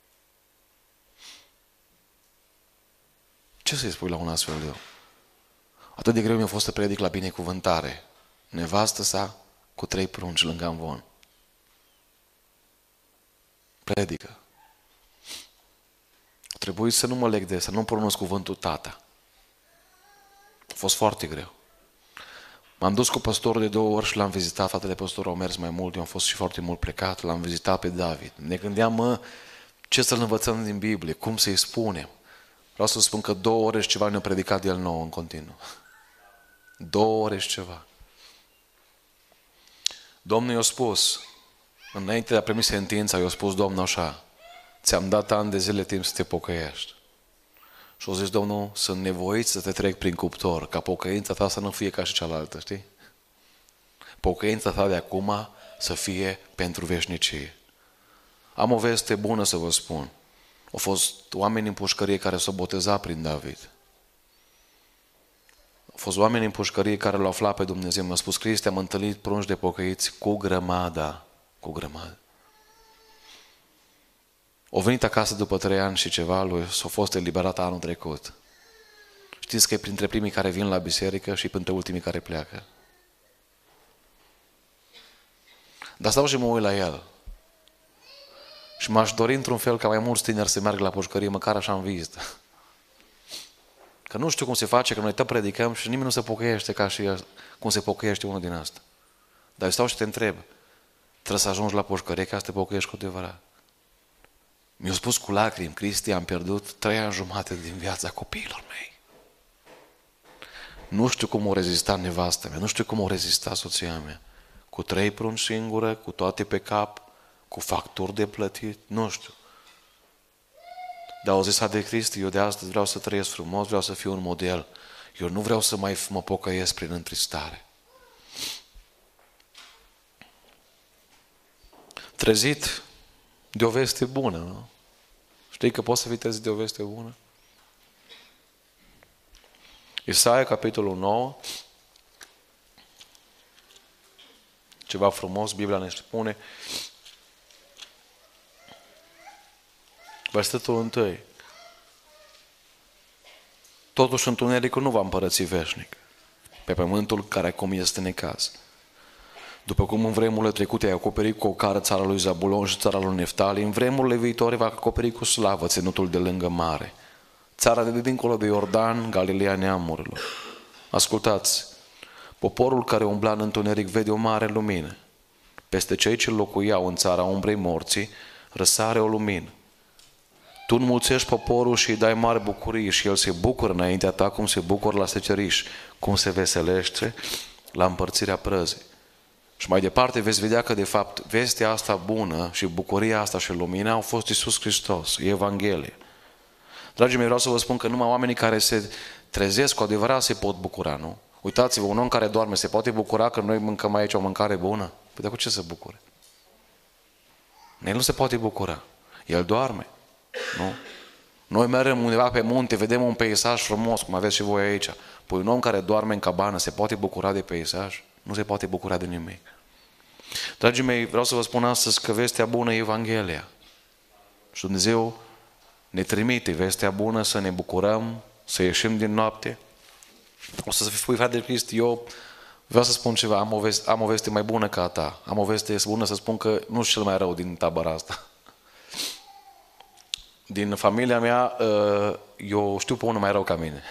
Ce să-i spui la un astfel de om? Atât de greu mi-a fost să predic la binecuvântare. Nevastă sa cu 3 prunci lângă amvon. Predică. Trebuie să nu mă leg de să nu pronunț cuvântul tata. A fost foarte greu. M-am dus cu păstorul de 2 ori și l-am vizitat. Fratele păstor au mers mai mult, eu am fost și foarte mult plecat. L-am vizitat pe David. Ne gândeam, ce să-l învățăm din Biblie, cum să-i spunem. Vreau să spun că 2 ore și ceva ne-a predicat el nou în continuu. 2 ore și ceva. Domnul i-a spus, înainte de a primi sentința, i-a spus Domnul așa, ți-am dat ani de zile timp să te pocăiești. Și a zis Domnul, sunt nevoit să te trec prin cuptor, ca pocăința ta să nu fie ca și cealaltă, știi? Pocăința ta de acum să fie pentru veșnicie. Am o veste bună să vă spun. Au fost oameni în pușcărie care s-au botezat prin David. Au fost oameni în pușcărie care l-au aflat pe Dumnezeu. Mi-a spus, Cristi, am întâlnit prunci de pocăiți cu grămada. Cu grămadă. Au venit acasă după 3 ani și ceva, lui s-a fost eliberat anul trecut. Știți că e printre primii care vin la biserică și printre ultimii care pleacă. Dar stau și mă uit la el. Și m-aș dori într-un fel ca mai mulți tineri să meargă la pușcărie, măcar așa în vizită. Că nu știu cum se face, că noi tot predicăm și nimeni nu se pocăiește ca și cum se pocăiește unul din asta. Dar eu stau și te întreb, trebuie să ajungi la pușcărie ca să te pocăiești cu adevărat. Mi-au spus cu lacrimi, Cristi, am pierdut 3 ani jumate din viața copiilor mei. Nu știu cum o rezista nevastă mea, nu știu cum o rezista soția mea. Cu 3 prunci singură, cu toate pe cap, cu facturi de plătit, nu știu. Dar au zis de Cristi, eu de astăzi vreau să trăiesc frumos, vreau să fiu un model. Eu nu vreau să mai mă pocăiesc prin întristare. Trezit de o veste bună, nu? Știi că poți să fii trezit de o veste bună? Isaia, capitolul 9. Ceva frumos, Biblia ne spune. Versetul 1. Totuși întunericul nu va împărăți veșnic pe pământul care acum este necaz. După cum în vremurile trecute ai acoperit cu o cară țara lui Zabulon și țara lui Neftali, în vremurile viitoare va acoperi cu slavă ținutul de lângă mare, țara de dincolo de Iordan, Galileea neamurilor. Ascultați, poporul care umbla în întuneric vede o mare lumină. Peste cei ce locuiau în țara umbrei morții, răsare o lumină. Tu înmulțești poporul și îi dai mare bucurie și el se bucură înaintea ta cum se bucură la seceriș, cum se veselește la împărțirea prăzii. Și mai departe veți vedea că de fapt vestea asta bună și bucuria asta și lumina au fost Iisus Hristos, Evanghelie. Dragii mei, vreau să vă spun că numai oamenii care se trezesc cu adevărat se pot bucura, nu? Uitați-vă, un om care doarme se poate bucura că noi mâncăm aici o mâncare bună? Păi de cu ce se bucure? El nu se poate bucura. El doarme. Nu? Noi mergem undeva pe munte, vedem un peisaj frumos, cum aveți și voi aici. Păi un om care doarme în cabană se poate bucura de peisaj? Nu se poate bucura de nimic. Dragii mei, vreau să vă spun astăzi că vestea bună e Evanghelia. Și Dumnezeu ne trimite vestea bună să ne bucurăm, să ieșim din noapte. O să spui, frate Cristi, eu vreau să spun ceva, am o veste mai bună ca a ta. Am o veste bună să spun că nu sunt cel mai rău din tabăra asta. Din familia mea, eu știu pe unul mai rău ca mine.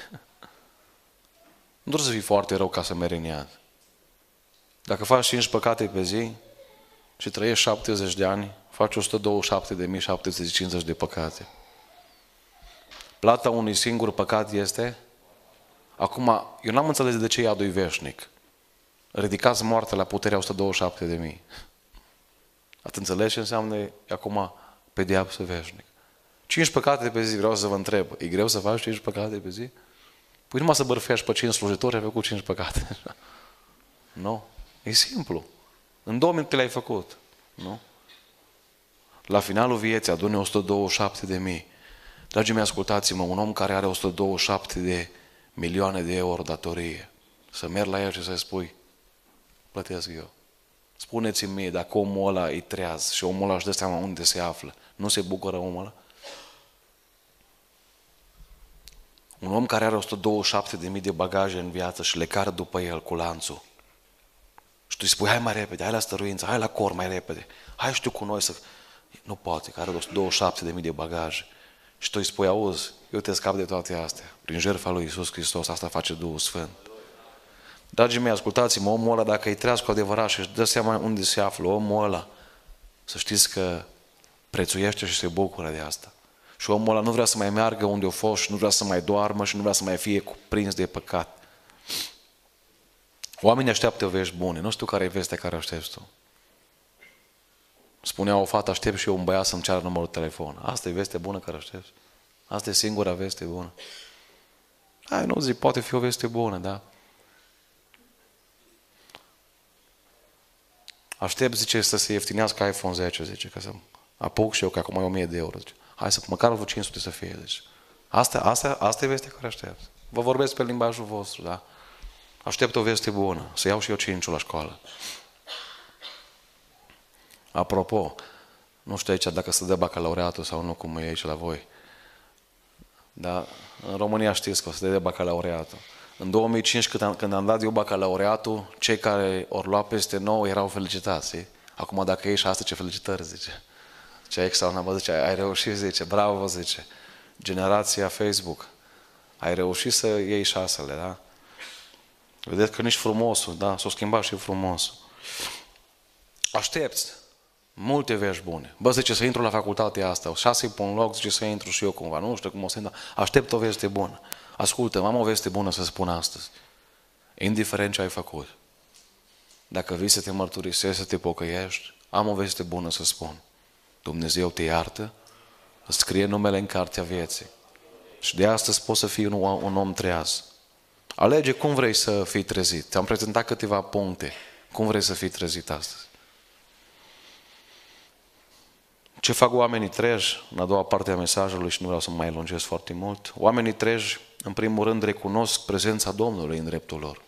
Nu trebuie să fii foarte rău ca să mergi în iad. Dacă faci 5 păcate pe zi și trăiești 70 de ani, faci 127.750 de păcate. Plata unui singur păcat este... Acum, eu n-am înțeles de ce iadul e veșnic. Ridicați moartea la puterea 127.000. Ați înțeles ce înseamnă acum pedeapsă veșnic? 5 păcate pe zi, vreau să vă întreb. E greu să faci 5 păcate pe zi? Păi numai să bărfești pe 5 slujitori, ai făcut 5 păcate. Nu. E simplu. În 2 minute le-ai făcut. Nu? La finalul vieții adune 127.000. Dragii mei, ascultați-mă, un om care are 127 de milioane de euro datorie, să mergi la el și să-i spui, plătesc eu. Spuneți-mi mie, dacă omul ăla e treaz și omul ăla își dă seama unde se află, nu se bucură omul ăla? Un om care are 127.000 de bagaje în viață și le cară după el cu lanțul. Și tu îi spui, hai mai repede, hai la stăruință, hai la cor mai repede, hai știu cu noi să... Nu poate, că are 127.000 de bagaje. Și tu îi spui, auzi, eu te scap de toate astea. Prin jertfa lui Iisus Hristos, asta face Duhul Sfânt. Dragii mei, ascultați-mă, omul ăla, dacă îi treaz cu adevărat și își dă seama unde se află, omul ăla, să știți că prețuiește și se bucură de asta. Și omul ăla nu vrea să mai meargă unde a fost și nu vrea să mai doarmă și nu vrea să mai fie cuprins de păcat. Oamenii așteaptă vești bune. Nu știu care e vestea care aștepți tu. Spunea o fată, aștept și eu un băiat să-mi ceară numărul de telefon. Asta e veste bună care aștepți? Asta e singura veste bună? Hai, nu zic, poate fi o veste bună, da? Aștept, zice, să se ieftinească iPhone 10, zice, ca să apuc și eu, că acum e 1000 de euro. Zice. Hai să, măcar vreo 500 să fie, zice. Asta e vestea care aștept. Vă vorbesc pe limbajul vostru, da? Aștept o veste bună, să iau și eu 5-ul la școală. Apropo, nu știu aici dacă se dă bacalaureatul sau nu, cum e aici la voi. Dar în România știți că o să dă bacalaureatul. În 2005, când am dat eu bacalaureatul, cei care ori lua peste 9 erau felicitați. Acum dacă ești asta, ce felicitări, zice. Ce extraordinar, zice, ai reușit, zice, bravo, zice. Generația Facebook. Ai reușit să iei 6-le, da? Vedeți că nici frumosul, da? S-a schimbat și frumosul. Aștepți multe vești bune. Bă, zice, să intru la facultatea asta, 6 pe un loc, zice, să intru și eu cumva. Nu știu cum o să intru. Aștept o veste bună. Ascultă, am o veste bună să spun astăzi. Indiferent ce ai făcut. Dacă vii să te mărturisești, să te pocăiești, am o veste bună să spun. Dumnezeu te iartă, îți scrie numele în cartea vieții. Și de astăzi poți să fii un om treaz. Alege cum vrei să fii trezit. Ți-am prezentat câteva puncte. Cum vrei să fii trezit astăzi? Ce fac oamenii treji? În a doua parte a mesajului și nu vreau să mai lungesc foarte mult. Oamenii treji, în primul rând, recunosc prezența Domnului în dreptul lor.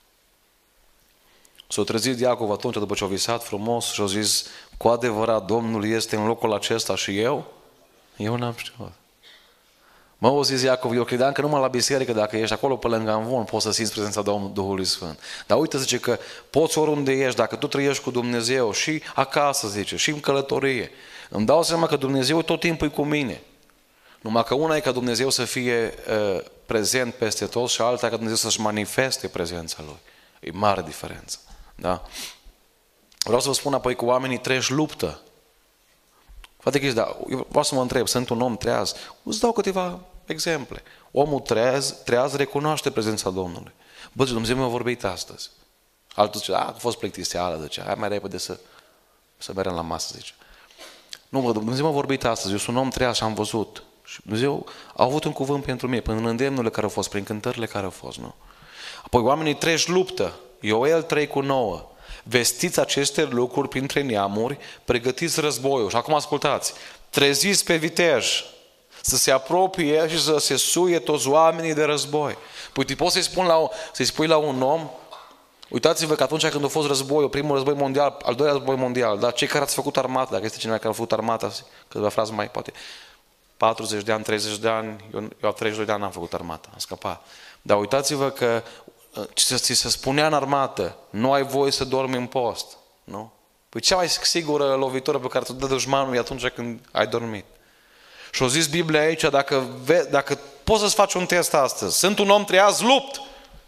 S-a trezit Iacov atunci, după ce a visat frumos și a zis, cu adevărat, Domnul este în locul acesta și eu? Eu n-am știut. Mă, o zis Iacov, eu credeam că numai la biserică, dacă ești acolo pe lângă Amvon, poți să simți prezența Duhului Sfânt. Dar uite, zice că poți oriunde ești, dacă tu trăiești cu Dumnezeu și acasă, zice, și în călătorie. Îmi dau seama că Dumnezeu tot timpul e cu mine. Numai că una e ca Dumnezeu să fie prezent peste tot și alta ca Dumnezeu să-și manifeste prezența Lui. E mare diferență. Da? Vreau să vă spun apoi că oamenii treji luptă. Poate că da, eu vreau să mă întreb, sunt un om treaz? Îți dau câteva exemple. Omul treaz recunoaște prezența Domnului. Bă, Dumnezeu mi-a vorbit astăzi. Altul zice, a fost plictiseală, zice, hai mai repede să mergem la masă, zice. Nu, bă, Dumnezeu m-a vorbit astăzi, eu sunt un om treaz și am văzut. Și Dumnezeu a avut un cuvânt pentru mine, prin îndemnurile care au fost, prin cântările care au fost, nu? Apoi oamenii treji luptă. Ioel 3:9. Vestiți aceste lucruri printre neamuri, pregătiți războiul. Și acum ascultați, treziți pe vitej, să se apropie și să se suie toți oamenii de război. Păi tu poți să-i spui la un om, uitați-vă că atunci când a fost războiul, primul război mondial, al doilea război mondial, dar cei care ați făcut armata, dacă este cineva care a făcut armata, câteva fraze mai poate, 40 de ani, 30 de ani, eu 32 de ani am făcut armata, am scăpat. Dar uitați-vă că ți se spunea în armată, nu ai voie să dormi în post. Nu? Păi cea mai sigură lovitură pe care ți-o dă dușmanul e atunci când ai dormit. Și o zis Biblia aici, dacă poți să-ți faci un test astăzi, sunt un om treaz, lupt.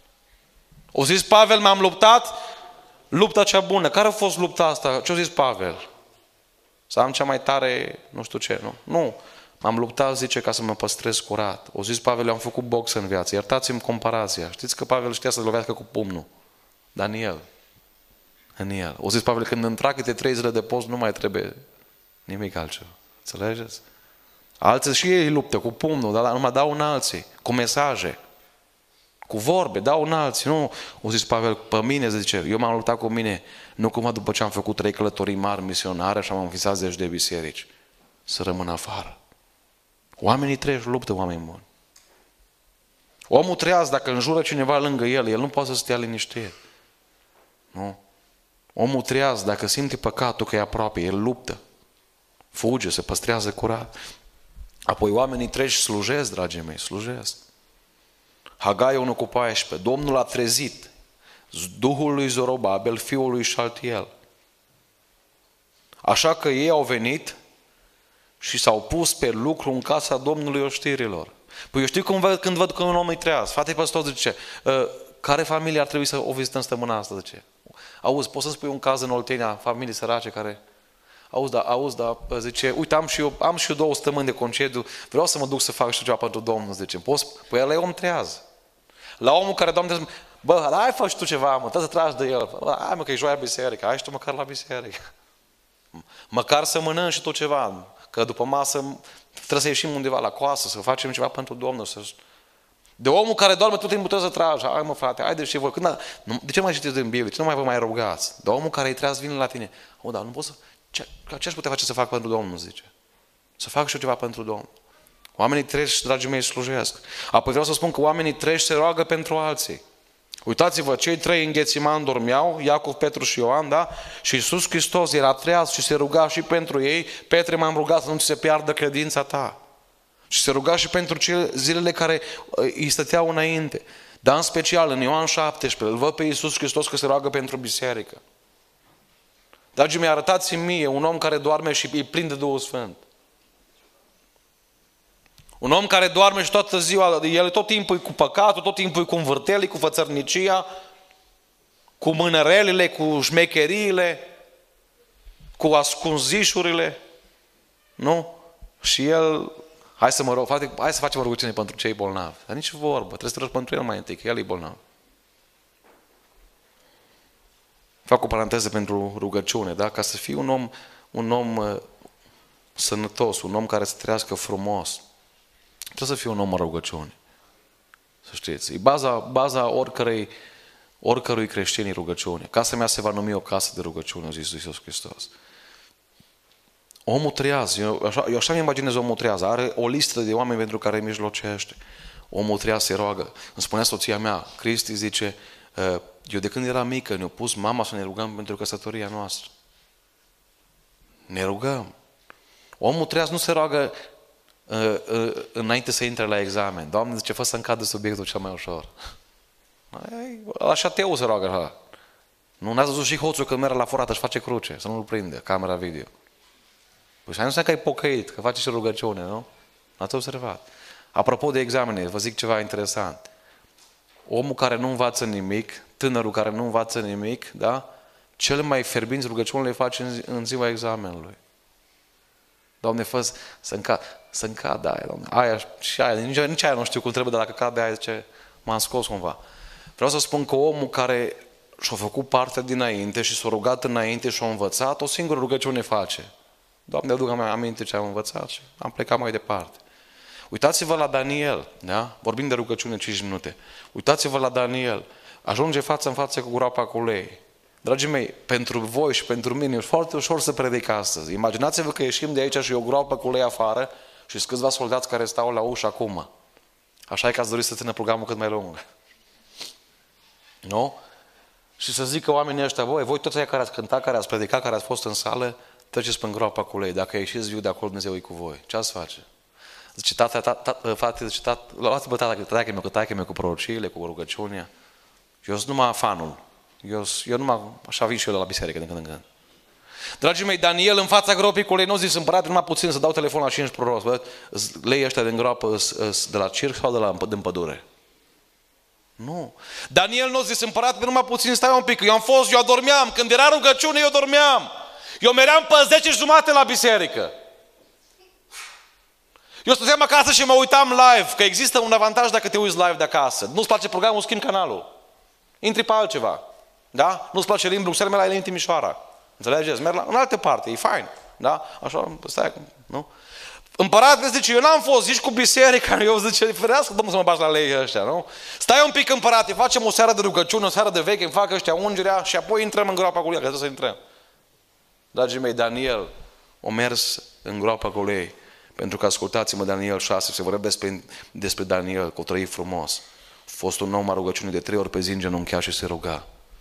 O zis Pavel, m-am luptat, lupta cea bună. Care a fost lupta asta? Ce-a zis Pavel? Să am cea mai tare, nu știu ce, nu? Nu. M-am luptat, zice, ca să mă păstrez curat. O zis Pavel, eu am făcut box în viață. Iertați-mi comparația. Știți că Pavel știa să lovească cu pumnul. Dar în el. O zis Pavel, când intra câte 3 zile de post, nu mai trebuie nimic altceva. Înțelegeți? Alții și ei luptă cu pumnul, dar numai dau în alții, cu mesaje, cu vorbe, dau în alții. Nu, o zis Pavel, pe mine, zice, eu m-am luptat cu mine, nu cumva după ce am făcut 3 călătorii mari misionare și am înființat 10 de biserici, să rămân afară. Oamenii treji luptă, oameni buni. Omul treaz, dacă înjură cineva lângă el nu poate să stea liniștit. Nu? Omul treaz, dacă simte păcatul că e aproape, el luptă. Fuge, se păstrează curat. Apoi oamenii treji slujesc, dragii mei, slujesc. Hagai 1:14. Domnul a trezit Duhul lui Zorobabel, fiul lui Șaltiel. Așa că ei au venit și s-au pus pe lucru în casa Domnului oștirilor. Păi eu știu când văd că un om îi treaz. Frate păstor zice, care familie ar trebui să o vizităm săptămâna asta? Zice. Auzi, poți să spui un caz în Oltenia, familii sărace care... Auzi, zice, uite, am și eu 2 săptămâni de concediu, vreau să mă duc să fac și ceva pentru Domnul, zice. Poți? Păi ăla e om treaz. La omul care, Doamne, bă, hai fă și tu ceva, mă, trebuie să tragi de el. Hai mă, că e joia biserică, hai și tu măcar la biserică. Măcar să mănânci și tu ceva, că după masă trebuie să ieșim undeva la coasă, să facem ceva pentru Domnul. De omul care doarme tot timpul trebuie să tragi. Hai mă frate, haide și voi. De ce mai citiți din Biblie? Ce nu mai vă mai rugați? De omul care îi treaz vine la tine. Dar nu pot să... Ce aș putea face să fac pentru Domnul, zice? Să fac și eu ceva pentru Domnul. Oamenii treji, dragii mei, slujesc. Apoi vreau să spun că oamenii treji se roagă pentru alții. Uitați-vă, cei 3 în Ghețiman dormeau, Iacov, Petru și Ioan, da? Și Iisus Hristos era treaz și se ruga și pentru ei. Petre, m-am rugat să nu ți se piardă credința ta. Și se ruga și pentru zilele care îi stăteau înainte. Dar în special în Ioan 17 îl văd pe Iisus Hristos că se roagă pentru biserică. Dragii mei, arătați-mi mie un om care doarme și e plin de Duhul Sfânt. Un om care doarme și toată ziua, el tot timpul e cu păcatul, tot timpul e cu învârtelii, cu fățărnicia, cu mânărelile, cu șmecheriile, cu ascunzișurile. Nu? Și el, hai să facem o rugăciune pentru cei bolnavi. Dar nici vorbă, trebuie să te rogi pentru el mai întâi, că el e bolnav. Fac o paranteză pentru rugăciune, da? Ca să fii un om sănătos, un om care să trăiască frumos. Trebuie să fii un om în rugăciune. Să știți. E baza oricărui creștin rugăciune. Casa mea se va numi o casă de rugăciune, a zis Iisus Hristos. Omul treaz, eu așa îmi imaginez omul treaz, are o listă de oameni pentru care mijlocește. Omul treaz se roagă. Îmi spunea soția mea, Cristi zice, eu de când eram mică ne-a pus mama să ne rugăm pentru căsătoria noastră. Ne rugăm. Omul treaz nu se roagă înainte să intre la examen. Doamne, zice, fă să-mi cadă subiectul cel mai ușor. Așa teu se roagă. Nu n-ați văzut și hoțul când merge la furat, își face cruce, să nu-l prinde, camera video. Păi și nu înseamnă că ai pocăit, că face și rugăciune, nu? Ați observat. Apropo de examene, vă zic ceva interesant. Omul care nu învață nimic, tânărul care nu învață nimic, da? Cele mai fierbinți rugăciuni le face în ziua examenului. Doamne, fă să-mi cadă aia, Doamne. Aia și aia, nici aia nu știu cum trebuie, dar dacă cade aia, zice, m-am scos cumva. Vreau să spun că omul care și-a făcut parte dinainte și s-a rugat înainte și a învățat, o singură rugăciune face. Doamne, aduc aminte ce am învățat și am plecat mai departe. Uitați-vă la Daniel, da? Vorbim de rugăciune 5 minute. Uitați-vă la Daniel. Ajunge față în față cu groapa cu ulei. Dragii mei, pentru voi și pentru mine e foarte ușor să predic astăzi. Imaginați-vă că ieșim de aici și e o groapă cu ulei afară și sunt câțiva soldați care stau la ușă acum. Așa e că ați dori să țină programul cât mai lung. Nu? Și să zică oamenii ăștia, voi toți aia care ați cântat, care ați predicat, care ați fost în sală, treceți pe groapa cu ulei. Dacă ieșiți viu de acolo, Dumnezeu e cu voi. Ce ați face? Zice, frate, luați-vă taică meu cu prorociile, cu rugăciunea. Eu sunt numai fanul. Eu numai așa vin și eu de la biserică din când în când. Dragii mei, Daniel în fața gropii cu ulei nu zis, împărate, numai puțin să dau telefon la 5 proroci. Bă, lei ăștia din groapă de la circ sau din pădure? Nu. Daniel nu zis, împărate, numai puțin, stai un pic, eu adormeam. Când era rugăciune, eu dormeam. Eu meream pe 10:30 la biserică. Eu stăteam acasă și mă uitam live, că există un avantaj dacă te uiți live de acasă. Nu-ți place programul, schimbi canalul. Intri pe altceva. Da? Nu-ți place limbi Bruxelles, mergi la în Timișoara. Înțelegeți? Mergi în altă parte, e fain. Da? Așa, stai, nu? Împăratele zice, eu n-am fost, zici cu biserica, eu zice, ferească Domnul să mă bagi la lei ăștia, nu? Stai un pic, împărate, facem o seară de rugăciune, o seară de veche, îmi fac ăștia ungerea și apoi intrăm în groapa cu lei, că trebuie să intrăm. Dragii mei, Daniel a mers în groapa cu lei, pentru că ascultați-mă Daniel 6, se vorbește despre Daniel, că o trăi frumos. A fost un om a rugăciunii de 3 ori pe zi în genunchea și se ruga.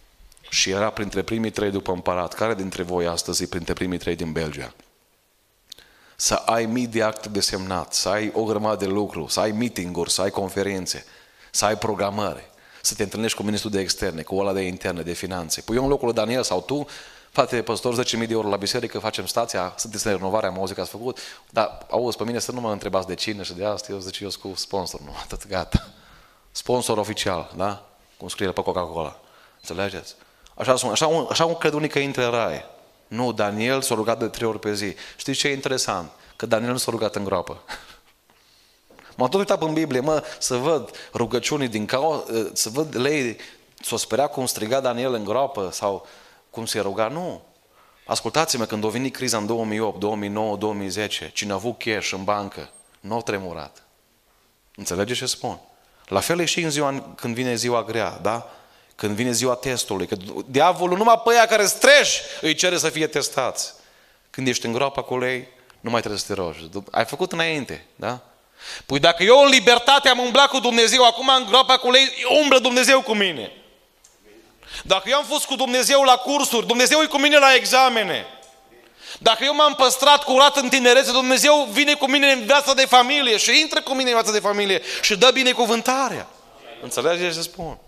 și era printre primii 3 după împărat. Care dintre voi astăzi e printre primii 3 din Belgia? Să ai mii de acte de semnat, să ai o grămadă de lucru, să ai meeting-uri, să ai conferințe, să ai programare, să te întâlnești cu ministrul de externe, cu ăla de interne, de finanțe. Pui eu în locul lui Daniel sau tu, frate păstor, 10.000 de ori la biserică, facem stația, sunteți în renovare, am auzit că ați făcut, dar auzi, pe mine să nu mă întrebați de cine și de asta, eu zic, eu sunt cu sponsor, nu, atât, gata. Sponsor oficial, da? Cum scrie pe Coca-Cola. Înțelegeți? Așa un cred unii că intră în rai. Nu, Daniel s-a rugat de 3 ori pe zi. Știți ce e interesant? Că Daniel nu s-a rugat în groapă. M-am tot uitat în Biblie, să văd rugăciunii din să văd lei, s-o sperea cum striga Daniel în groapă sau cum se ruga. Nu. Ascultați-mă, când a venit criza în 2008, 2009, 2010, cine a avut cash în bancă, nu a tremurat. Înțelegeți ce spun? La fel e și în ziua, când vine ziua grea, da? Când vine ziua testului, că diavolul numai pe aia care streși îi cere să fie testați. Când ești în groapa cu ei, nu mai trebuie să te rogi. Ai făcut înainte, da? Păi dacă eu în libertate am umblat cu Dumnezeu, acum în groapa cu ei, umblă Dumnezeu cu mine. Dacă eu am fost cu Dumnezeu la cursuri, Dumnezeu e cu mine la examene. Dacă eu m-am păstrat curat în tinerețe, Dumnezeu vine cu mine în viața de familie și intră cu mine în viața de familie și dă binecuvântarea. Înțelegeți ce spun?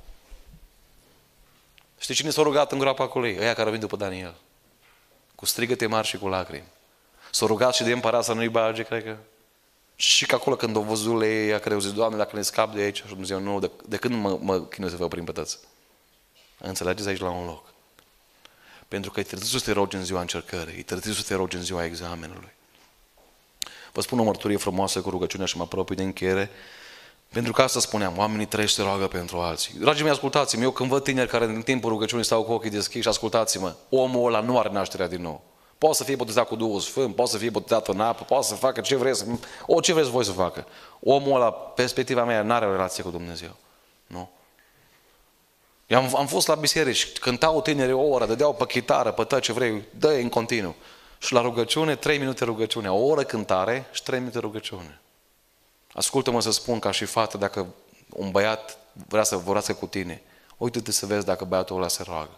Știi cine s-a rugat în groapa cu ei? Ăia care vin după Daniel. Cu strigăte mari și cu lacrimi. S-a rugat și de împărat să nu-i bage, cred că. Și că acolo când au văzut ei, care au zis, Doamne, dacă ne scap de aici, și Dumnezeu, nu, de când mă chinui să vă prin pătăți? Înțelegeți aici la un loc. Pentru că e târziu să te rogi în ziua încercării, e târziu să te rogi în ziua examenului. Vă spun o mărturie frumoasă cu rugăciunea și mă apropii de încheiere, pentru că asta spuneam, oamenii trebuie să se roagă pentru alții. Dragii mei, ascultați-mă, eu când văd tineri care în timpul rugăciunii stau cu ochii deschiși, ascultați-mă, omul ăla nu are nașterea din nou. Poate să fie botezat cu Duhul Sfânt, poate să fie botezat în apă, poate să facă ce vreți, orice vreți voi să facă. Omul ăla, perspectiva mea, nu are o relație cu Dumnezeu. Nu? Eu am fost la biserici, cântau tineri o oră, dădeau pe chitară, pe tot ce vrei, dă în continuu. Și la rugăciune, 3 minute rugăciune, o oră cântare și 3 minute rugăciune. Ascultă-mă să spun ca și fată, dacă un băiat vrea să vorbească cu tine, uite-te să vezi dacă băiatul ăla se roagă.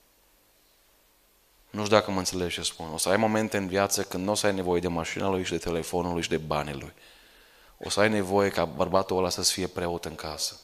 Nu știu dacă mă înțelegi ce spun. O să ai momente în viață când nu o să ai nevoie de mașina lui și de telefonul lui și de banii lui. O să ai nevoie ca bărbatul ăla să-ți fie preot în casă.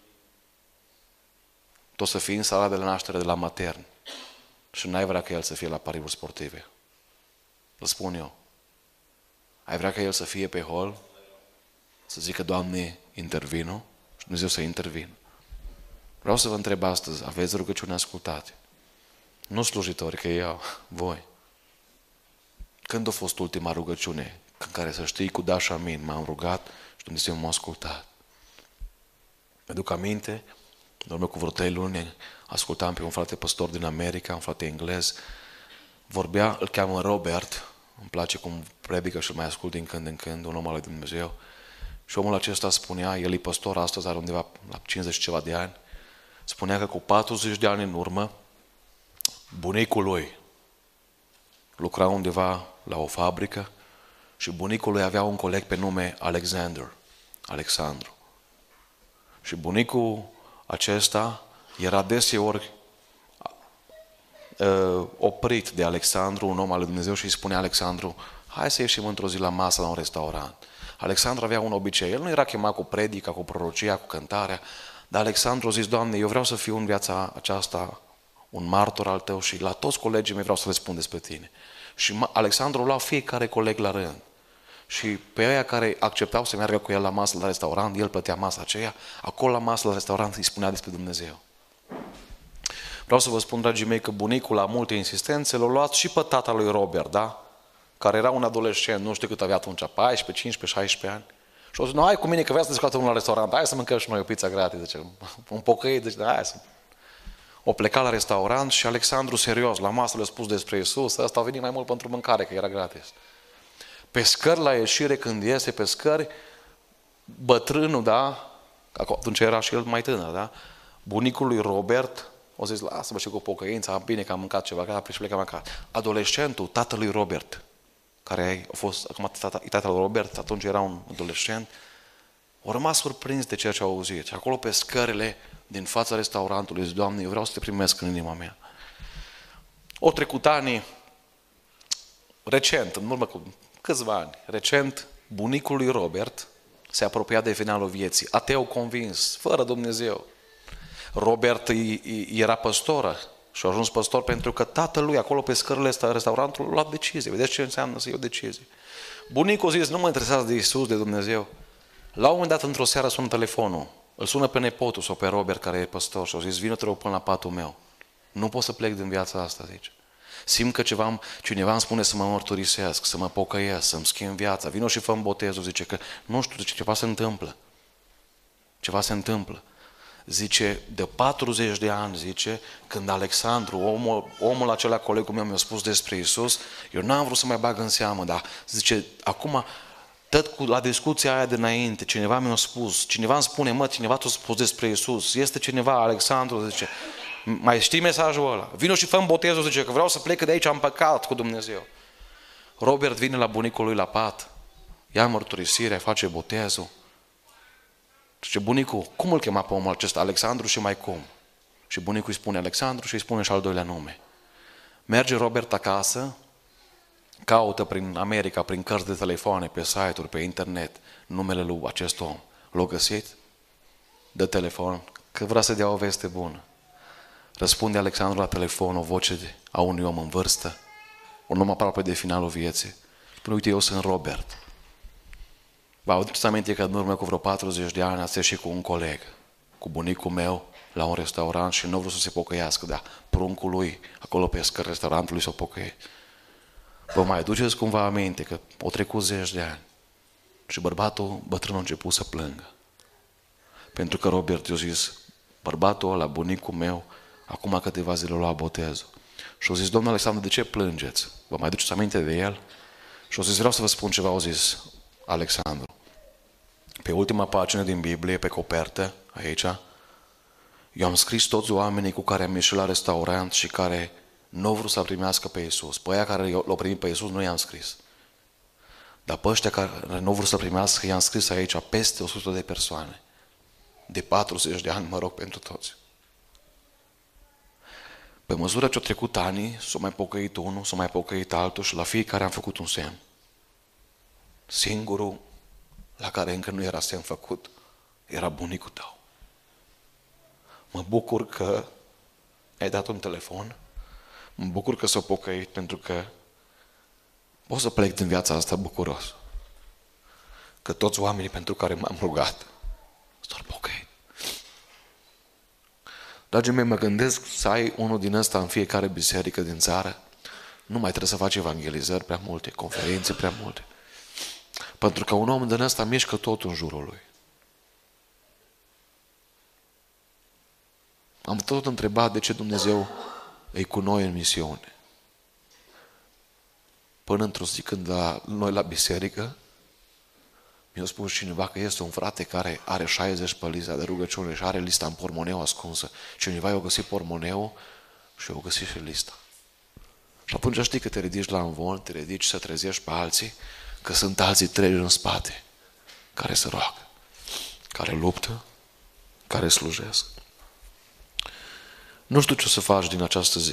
Tu o să fii în sala de naștere de la matern și n-ai vrea ca el să fie la pariuri sportive. Îl spun eu. Ai vrea ca el să fie pe hol, să zică, Doamne, intervino și Dumnezeu să intervină. Vreau să vă întreb astăzi, aveți rugăciune ascultate? Nu slujitori, că iau, voi. Când a fost ultima rugăciune în care să știi cu da și amin, m-am rugat și Dumnezeu m-a ascultat? Mi-aduc aminte, în urmă cu vreo 3 luni, ascultam pe un frate păstor din America, un frate englez, vorbea, îl cheamă Robert, îmi place cum predică și îl mai ascult din când în când, un om al lui Dumnezeu. Și omul acesta spunea, el e păstor astăzi, are undeva la 50 ceva de ani, spunea că cu 40 de ani în urmă, bunicul lui lucra undeva la o fabrică și bunicul lui avea un coleg pe nume Alexandru. Și bunicul acesta era deseori oprit de Alexandru, un om al lui Dumnezeu, și îi spunea Alexandru, hai să ieșim într-o zi la masă la un restaurant. Alexandru avea un obicei, el nu era chemat cu predica, cu prorocia, cu cântarea, dar Alexandru a zis, Doamne, eu vreau să fiu în viața aceasta un martor al Tău și la toți colegii mei vreau să le spun despre Tine. Și Alexandru lua fiecare coleg la rând. Și pe aia care acceptau să meargă cu el la masă la restaurant, el plătea masa aceea, acolo la masă la restaurant îi spunea despre Dumnezeu. Vreau să vă spun, dragii mei, că bunicul, la multe insistențe, l-a luat și pe tata lui Robert, da? Care era un adolescent, nu știu cât avea atunci, 14, 15, 16 ani. Și a zis, nu, hai cu mine că vrea să descoate unul la restaurant, hai să mâncăm și noi o pizza gratis, zice, un pocăit, zice, hai să... O pleca la restaurant și Alexandru, serios, la masă le-a spus despre Iisus, ăsta a venit mai mult pentru mâncare, că era gratis. Pe scări, la ieșire, când iese pe scări, bătrânul, da, atunci era și el mai tânăr, da, bunicul lui Robert, o zis, lasă-mă și cu pocăința, bine că am mâncat ceva, gata, și plecam acasă. Adolescentul, tatălui Robert, care a fost, acum tatăl Robert, atunci era un adolescent, au rămas surprins de ceea ce au auzit. Și acolo pe scările din fața restaurantului, zice, Doamne, eu vreau să te primesc în inima mea. Au trecut ani, recent, în urmă cu câțiva ani, recent, bunicul lui Robert se apropia de finalul vieții, ateu convins, fără Dumnezeu. Robert era păstor și a ajuns păstor pentru că tatălui, acolo pe scările restaurantului, a luat decizie. Vedeți ce înseamnă să iei o decizie? Bunicul a zis, nu mă interesează de Iisus, de Dumnezeu. La un moment dat, într-o seară, sună telefonul. Îl sună pe nepotul sau pe Robert, care e păstor, și a zis, vină, te rog, până la patul meu. Nu pot să plec din viața asta, zice. Simt că cineva îmi spune să mă mărturisesc, să mă pocăiesc, să-mi schimb viața. Vino și fă-mi botezul, zice că, nu știu, zice, ceva se întâmplă. Ceva se întâmplă. Zice, de 40 de ani, zice, când Alexandru, omul acela, colegul meu, mi-a spus despre Iisus, eu n-am vrut să mai bag în seamă, dar, zice, acum, la discuția aia de înainte, cineva mi-a spus, cineva îmi spune, cineva ți-a spus despre Iisus, este cineva, Alexandru, zice, mai știi mesajul ăla? Vino și fă-mi botezul, zice, că vreau să plec de aici, am păcat cu Dumnezeu. Robert vine la bunicul lui la pat, ia mărturisirea, face botezul. Zice, bunicul, cum îl chema pe omul acesta? Alexandru și mai cum? Și bunicul îi spune Alexandru și îi spune și al doilea nume. Merge Robert acasă, caută prin America, prin cărți de telefoane, pe site-uri, pe internet, numele lui acest om. L-a găsit? Dă telefon, că vrea să dea o veste bună. Răspunde Alexandru la telefon, o voce a unui om în vârstă, un om aproape de finalul vieții. Spune, uite, eu sunt Robert. Vă aduceți aminte că în urmă cu vreo 40 de ani ați ieșit cu un coleg, cu bunicul meu, la un restaurant și nu vreau să se pocăiască, dar pruncul lui, acolo pe scări restaurantului s-o pocăie. Vă mai aduceți cumva aminte că au trecut 10 de ani și bărbatul bătrân a început să plângă. Pentru că Robert i-a zis, bărbatul ăla, bunicul meu, acum câteva zile lua botezul. Și a zis, domnul Alexandru, de ce plângeți? Vă mai aduceți aminte de el? Și a zis, vreau să vă spun ceva, au zis Alexandru. Pe ultima pagină din Biblie, pe copertă, aici, eu am scris toți oamenii cu care am ieșit la restaurant și care nu au vrut să primească pe Iisus. Pe aia care l-au primit pe Iisus nu i-am scris. Dar pe ăștia care nu au vrut să primească, i-am scris aici peste 100 de persoane. De 40 de ani, mă rog, pentru toți. Pe măsură ce au trecut ani, s-a mai pocăit unul, s-a mai pocăit altul și la fiecare am făcut un semn. Singurul la care încă nu era semn făcut era bunicul tău. Mă bucur că ai dat un telefon, mă bucur că s-a pocăit pentru că pot să plec din viața asta bucuros. Că toți oamenii pentru care m-am rugat s-au pocăit. Dragii mei, mă gândesc să ai unul din ăsta în fiecare biserică din țară. Nu mai trebuie să faci evangelizări prea multe, conferințe prea multe. Pentru că un om din ăsta mișcă tot în jurul lui. Am tot întrebat de ce Dumnezeu e cu noi în misiune. Până într-o zi când noi la biserică, mi-a spus cineva că este un frate care are 60 pe lista de rugăciune și are lista în pormoneu ascunsă. Și cineva i-a găsit pormoneu și i-a găsit și lista. Și atunci știi că te ridici la învon, te ridici să trezești pe alții, că sunt alții trei în spate care se roagă, care luptă, care slujesc. Nu știu ce o să faci din această zi.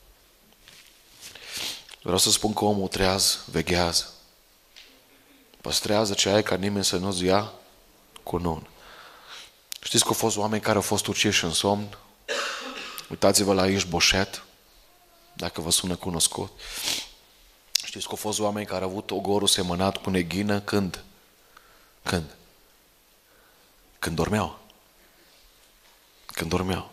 Vreau să spun că omul treaz, veghează. Păstrează ce ai ca nimeni să nu-ți ia cu nun. Știți că au fost oameni care au fost uciși în somn? Uitați-vă la Ișboșet, dacă vă sună cunoscut. Știți că au fost oameni care au avut ogorul semănat cu neghină când? Când? Când dormeau. Când dormeau.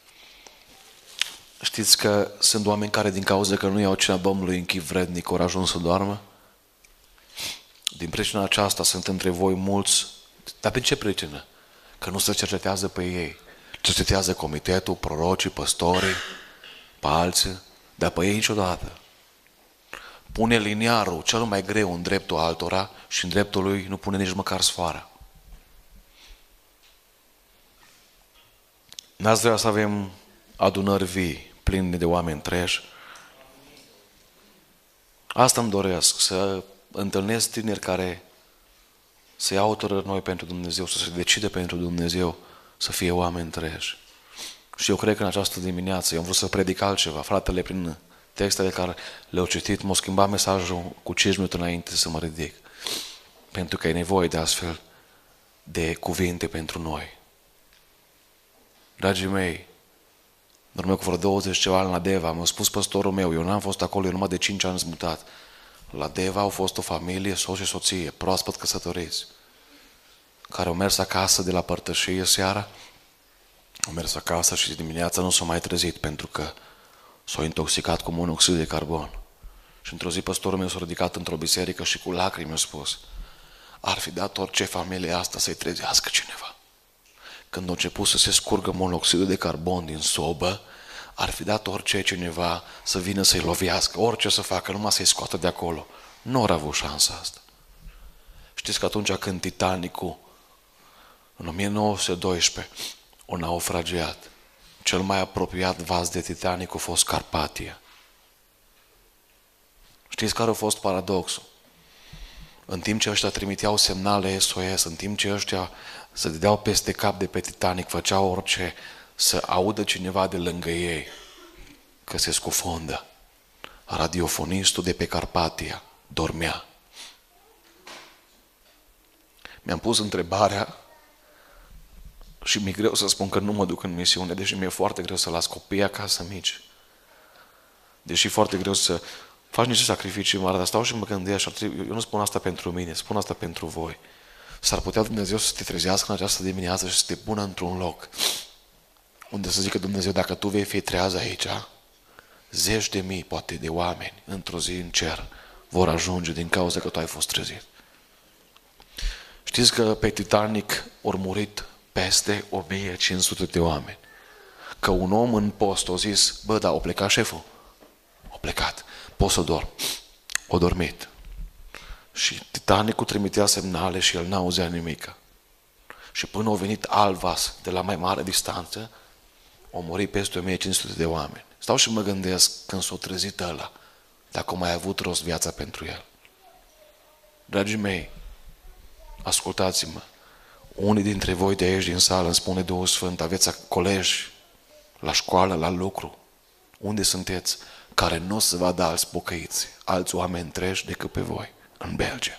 Știți că sunt oameni care din cauza că nu iau cina Domnului în chip vrednic au ajuns să doarmă? Din pricina aceasta sunt între voi mulți. Dar pe ce pricină? Că nu se cercetează pe ei. Cercetează comitetul, prorocii, păstorii, pe alții, dar pe ei niciodată. Pune liniarul cel mai greu în dreptul altora și în dreptul lui nu pune nici măcar sfoara. N-ați vrea să avem adunări vii, pline de oameni treji? Asta îmi doresc, să întâlnesc tineri care să iau hotărâri noi pentru Dumnezeu, să se decide pentru Dumnezeu, să fie oameni treji. Și eu cred că în această dimineață eu am vrut să predic altceva. Fratele prin Textele care le-au citit m-au schimbat mesajul cu 5 minute înainte să mă ridic. Pentru că e nevoie de astfel de cuvinte pentru noi. Dragii mei, în urmă cu vreo 20 ceva ani la Deva, mi-a spus păstorul meu, eu n-am fost acolo, eu numai de 5 ani mutat. La Deva au fost o familie, soț și soție, proaspăt căsătoriți, care au mers acasă de la părtășie seara, au mers acasă și dimineața nu s-au mai trezit pentru că s-au intoxicat cu monoxid de carbon. Și într-o zi păstorul meu s-a ridicat într-o biserică și cu lacrimi mi-a spus: ar fi dat orice familie asta să-i trezească cineva. Când a început să se scurgă monoxidul de carbon din sobă, ar fi dat orice cineva să vină să-i lovească, orice să facă, numai să-i scoată de acolo. Nu au avut șansa asta. Știți că atunci când Titanicul, în 1912, a naufragiat, cel mai apropiat vas de Titanic a fost Carpatia. Știți care a fost paradoxul? În timp ce ăștia trimiteau semnale SOS, în timp ce ăștia se dădeau peste cap de pe Titanic, făceau orice să audă cineva de lângă ei că se scufundă, radiofonistul de pe Carpatia dormea. Mi-am pus întrebarea și mi-e greu să spun că nu mă duc în misiune, deși mi-e foarte greu să las copiii acasă mici. Deși e foarte greu să faci niște sacrificii mari, dar stau și mă gândesc, eu nu spun asta pentru mine, spun asta pentru voi. S-ar putea Dumnezeu să te trezească în această dimineață și să te pună într-un loc unde să zică Dumnezeu, dacă tu vei fi treaz aici, zeci de mii, poate, de oameni într-o zi în cer vor ajunge din cauza că tu ai fost trezit. Știți că pe Titanic au murit peste 1500 de oameni. Că un om în post a zis, bă, da, a plecat șeful. A plecat. Pot să dorm. A dormit. Și Titanicul trimitea semnale și el n-auzea nimic. Și până au venit alt vas de la mai mare distanță, au murit peste 1500 de oameni. Stau și mă gândesc când s-a trezit ăla, dacă a mai avut rost viața pentru el. Dragii mei, ascultați-mă, unii dintre voi de aici din sală îmi spune Duhul Sfânt, aveți colegi la școală, la lucru, unde sunteți, care nu o să vadă alți pocăiți, alți oameni treji decât pe voi, în Belgia.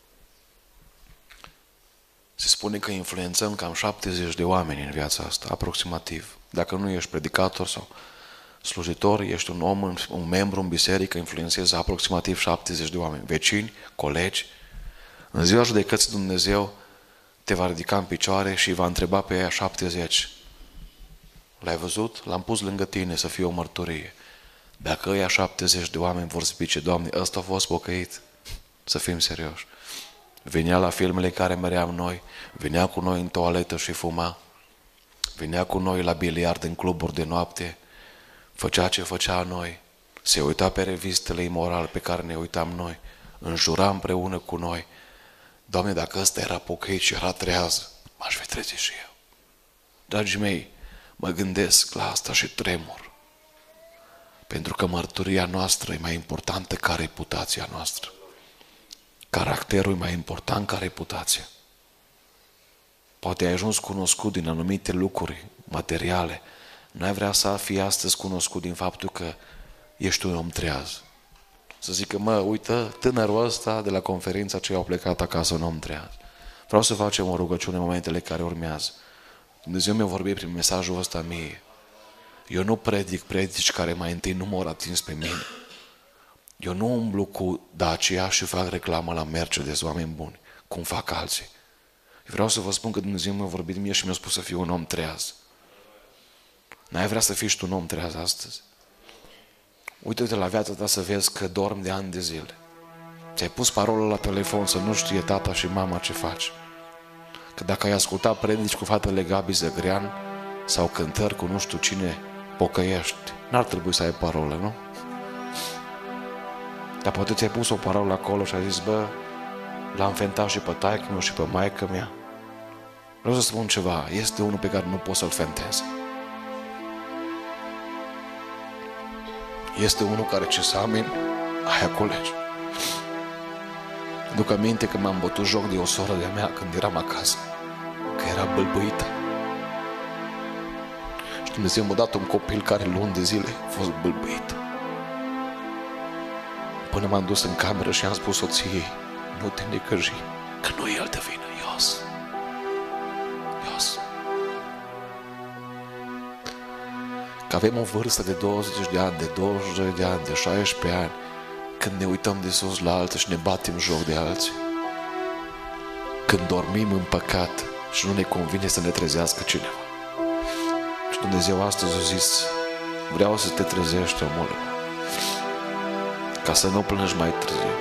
Se spune că influențăm cam 70 de oameni în viața asta, aproximativ. Dacă nu ești predicator sau slujitor, ești un om, un membru în biserică, influențezi aproximativ 70 de oameni, vecini, colegi. În ziua judecății Dumnezeu te va ridica în picioare și va întreba pe aia 70. L-ai văzut? L-am pus lângă tine să fie o mărturie. Dacă ăia 70 de oameni vor zice, Doamne, ăsta a fost pocăit, să fim serioși. Venea la filmele care meream noi, venea cu noi în toaletă și fuma, venea cu noi la biliard în cluburi de noapte, făcea ce făcea noi, se uita pe revistele imorale pe care ne uitam noi, înjura împreună cu noi. Doamne, dacă ăsta era pocăit și era treaz, m-aș fi trezit și eu. Dragii mei, mă gândesc la asta și tremur. Pentru că mărturia noastră e mai importantă ca reputația noastră. Caracterul e mai important ca reputația. Poate ai ajuns cunoscut din anumite lucruri materiale. N-ai vrea să fii astăzi cunoscut din faptul că ești un om treaz. Să zică, mă, uită, tânărul ăsta de la conferința aceea au plecat acasă, un om treaz. Vreau să facem o rugăciune în momentele care urmează. Dumnezeu mi-a vorbit prin mesajul ăsta mie. Eu nu predici care mai întâi nu m-au atins pe mine. Eu nu umblu cu Dacia și fac reclamă la Mercedes, oameni buni, cum fac alții. Vreau să vă spun că Dumnezeu mi-a vorbit mie și mi-a spus să fiu un om treaz. N-ai vrea să fii și tu un om treaz astăzi? Uită-te la viața ta să vezi că dormi de ani de zile. Ți-ai pus parolă la telefon să nu știe tata și mama ce faci. Că dacă ai ascultat predici cu fratele Gabi Zăgrean sau cântări cu nu știu cine pocăiești, n-ar trebui să ai parolă, nu? Dar poate ți-ai pus o parolă acolo și ai zis, bă, l-am fentat și pe taică-miu și pe maică mea. Vreau să spun ceva, este unul pe care nu poți să-l fentezi. Este unul care ce să amin, aia colegi. Duc aminte că m-am bătut joc de o soră de-a mea când eram acasă, că era bâlbâită. Și Dumnezeu m-a dat un copil care luni de zile a fost bâlbâit. Până m-am dus în cameră și am spus soției, nu te necăji, că nu e el de vină, Ios. Că avem o vârstă de 20 de ani, de 22 de ani, de 16 ani, când ne uităm de sus la alții și ne batem joc de alții. Când dormim în păcat și nu ne convine să ne trezească cineva. Și Dumnezeu astăzi a zis, vreau să te trezești, omule, ca să nu plângi mai târziu.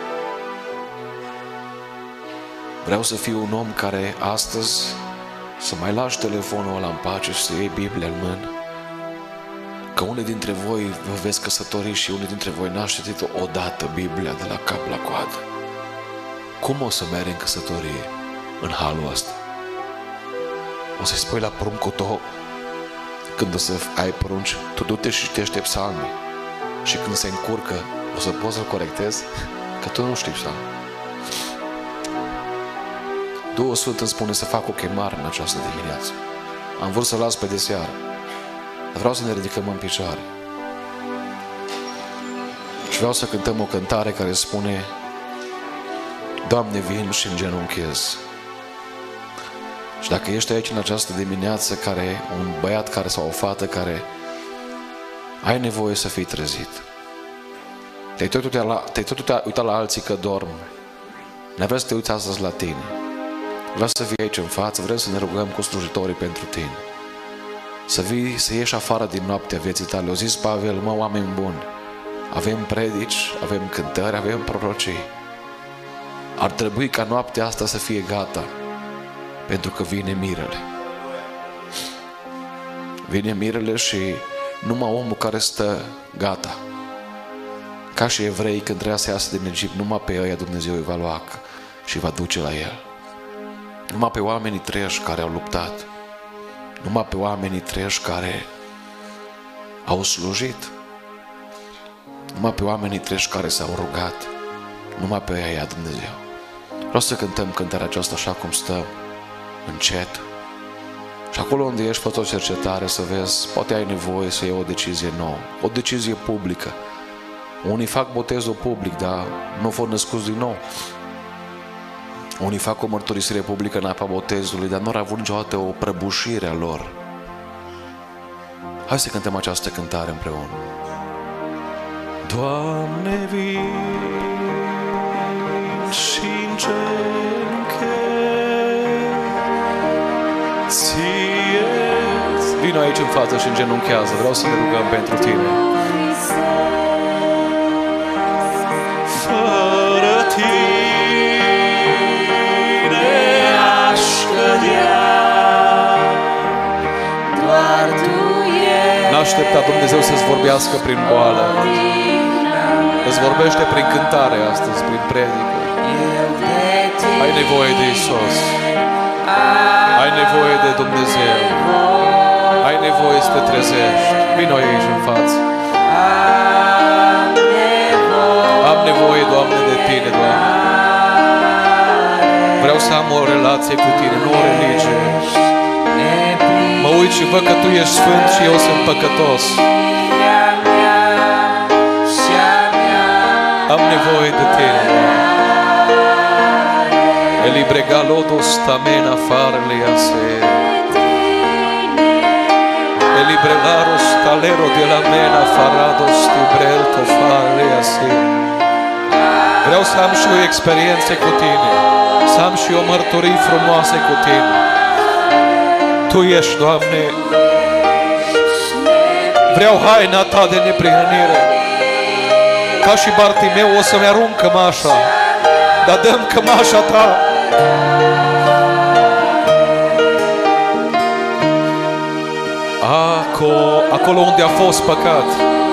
Vreau să fiu un om care astăzi să mai lași telefonul ăla în pace și să iei Biblia în mână. Că unii dintre voi vă veți căsători și unii dintre voi n-ați citit odată Biblia de la cap la coadă. Cum o să mergi în căsătorie în halul ăsta? O să-i spui la pruncul tău, când o să ai prunci, tu du-te și citește psalmii. Și când se încurcă, o să poți să-l corectezi? Că tu nu știi psalmii. Duhul Sfânt îmi spune să fac o chemare în această dimineață. Am vrut să las pe deseară. Dar vreau să ne ridicăm în picioare. Și vreau să cântăm o cântare care spune, Doamne, vin și îngenunchez. Și dacă ești aici în această dimineață, un băiat sau o fată care ai nevoie să fii trezit. Te-ai tot uitat la alții că dorm. Ne vrea să te uiți astăzi la tine. Vreau să vii aici în față, vrem să ne rugăm cu slujitorii pentru tine. Să vii, să ieși afară din noaptea vieții tale. O zis Pavel, oameni buni, avem predici, avem cântări, avem prorocii. Ar trebui ca noaptea asta să fie gata, pentru că vine mirele. Vine mirele și numai omul care stă gata. Ca și evrei când trebuia să iasă din Egipt, numai pe ăia Dumnezeu îi va lua și va duce la el. Numai pe oamenii treji care au luptat. Numai pe oamenii treji care au slujit. Numai pe oamenii treji care s-au rugat. Numai pe ea Dumnezeu. Vreau să cântăm cântarea aceasta așa cum stăm, încet. Și acolo unde ești, fă o cercetare să vezi, poate ai nevoie să iei o decizie nouă, o decizie publică. Unii fac botezul public, dar nu vor născuți din nou. Unii fac o mărturisire publică în apa botezului, dar nu au avut niciodată o prăbușire a lor. Hai să cântăm această cântare împreună. Doamne, vin și încerche ție. Vino aici în față și îngenunchează. Vreau să ne rugăm pentru tine. Fără tine n-aștepta Dumnezeu să-ți vorbească prin boală. Îți vorbește prin cântare astăzi, prin predică. Ai nevoie de Iisus. Ai nevoie de Dumnezeu. Ai nevoie să te trezești. Vino aici în față. Am nevoie, Doamne, de Tine, Doamne. Vreau să am o relație cu Tine, nu o religie. Mă uit și văd că Tu ești sfânt și eu sunt păcătos. Am nevoie de Tine. Elibregalodos tamena farle ase. Elibregaros talero de la mena farados tibrelto farle ase. Vreau să am și o experiență cu Tine. Să am și o mărturie frumoasă cu Tine. Tu ești, Doamne. Vreau haina Ta de neprihănire. Ca și Bartimeu o să-mi arunc cămașa, dar dă-mi cămașa Ta. Acolo unde a fost păcat,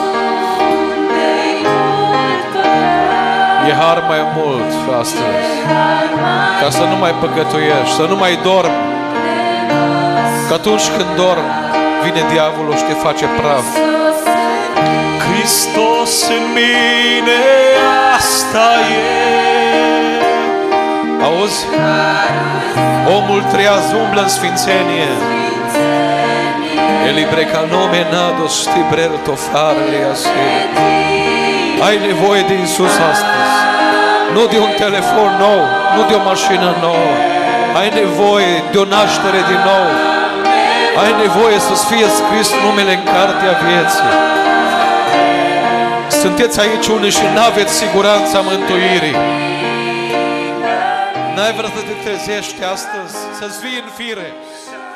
e har mai mult astăzi. Ca să nu mai păcătuiești, să nu mai dormi. Că atunci când dorm, vine diavolul și te face praf. Hristos în mine, asta e. Auzi? Omul treaz umblă în sfințenie. Elibrecanomenados tibrelto farle ase. Ai nevoie de Iisus astăzi. Nu de un telefon nou, nu de o mașină nouă. Ai nevoie de o naștere din nou. Ai nevoie să-ți fie scris numele în cartea vieții. Sunteți aici unii și n-aveți siguranța mântuirii. N-ai vrea să te trezești astăzi, să-ți vii în fire.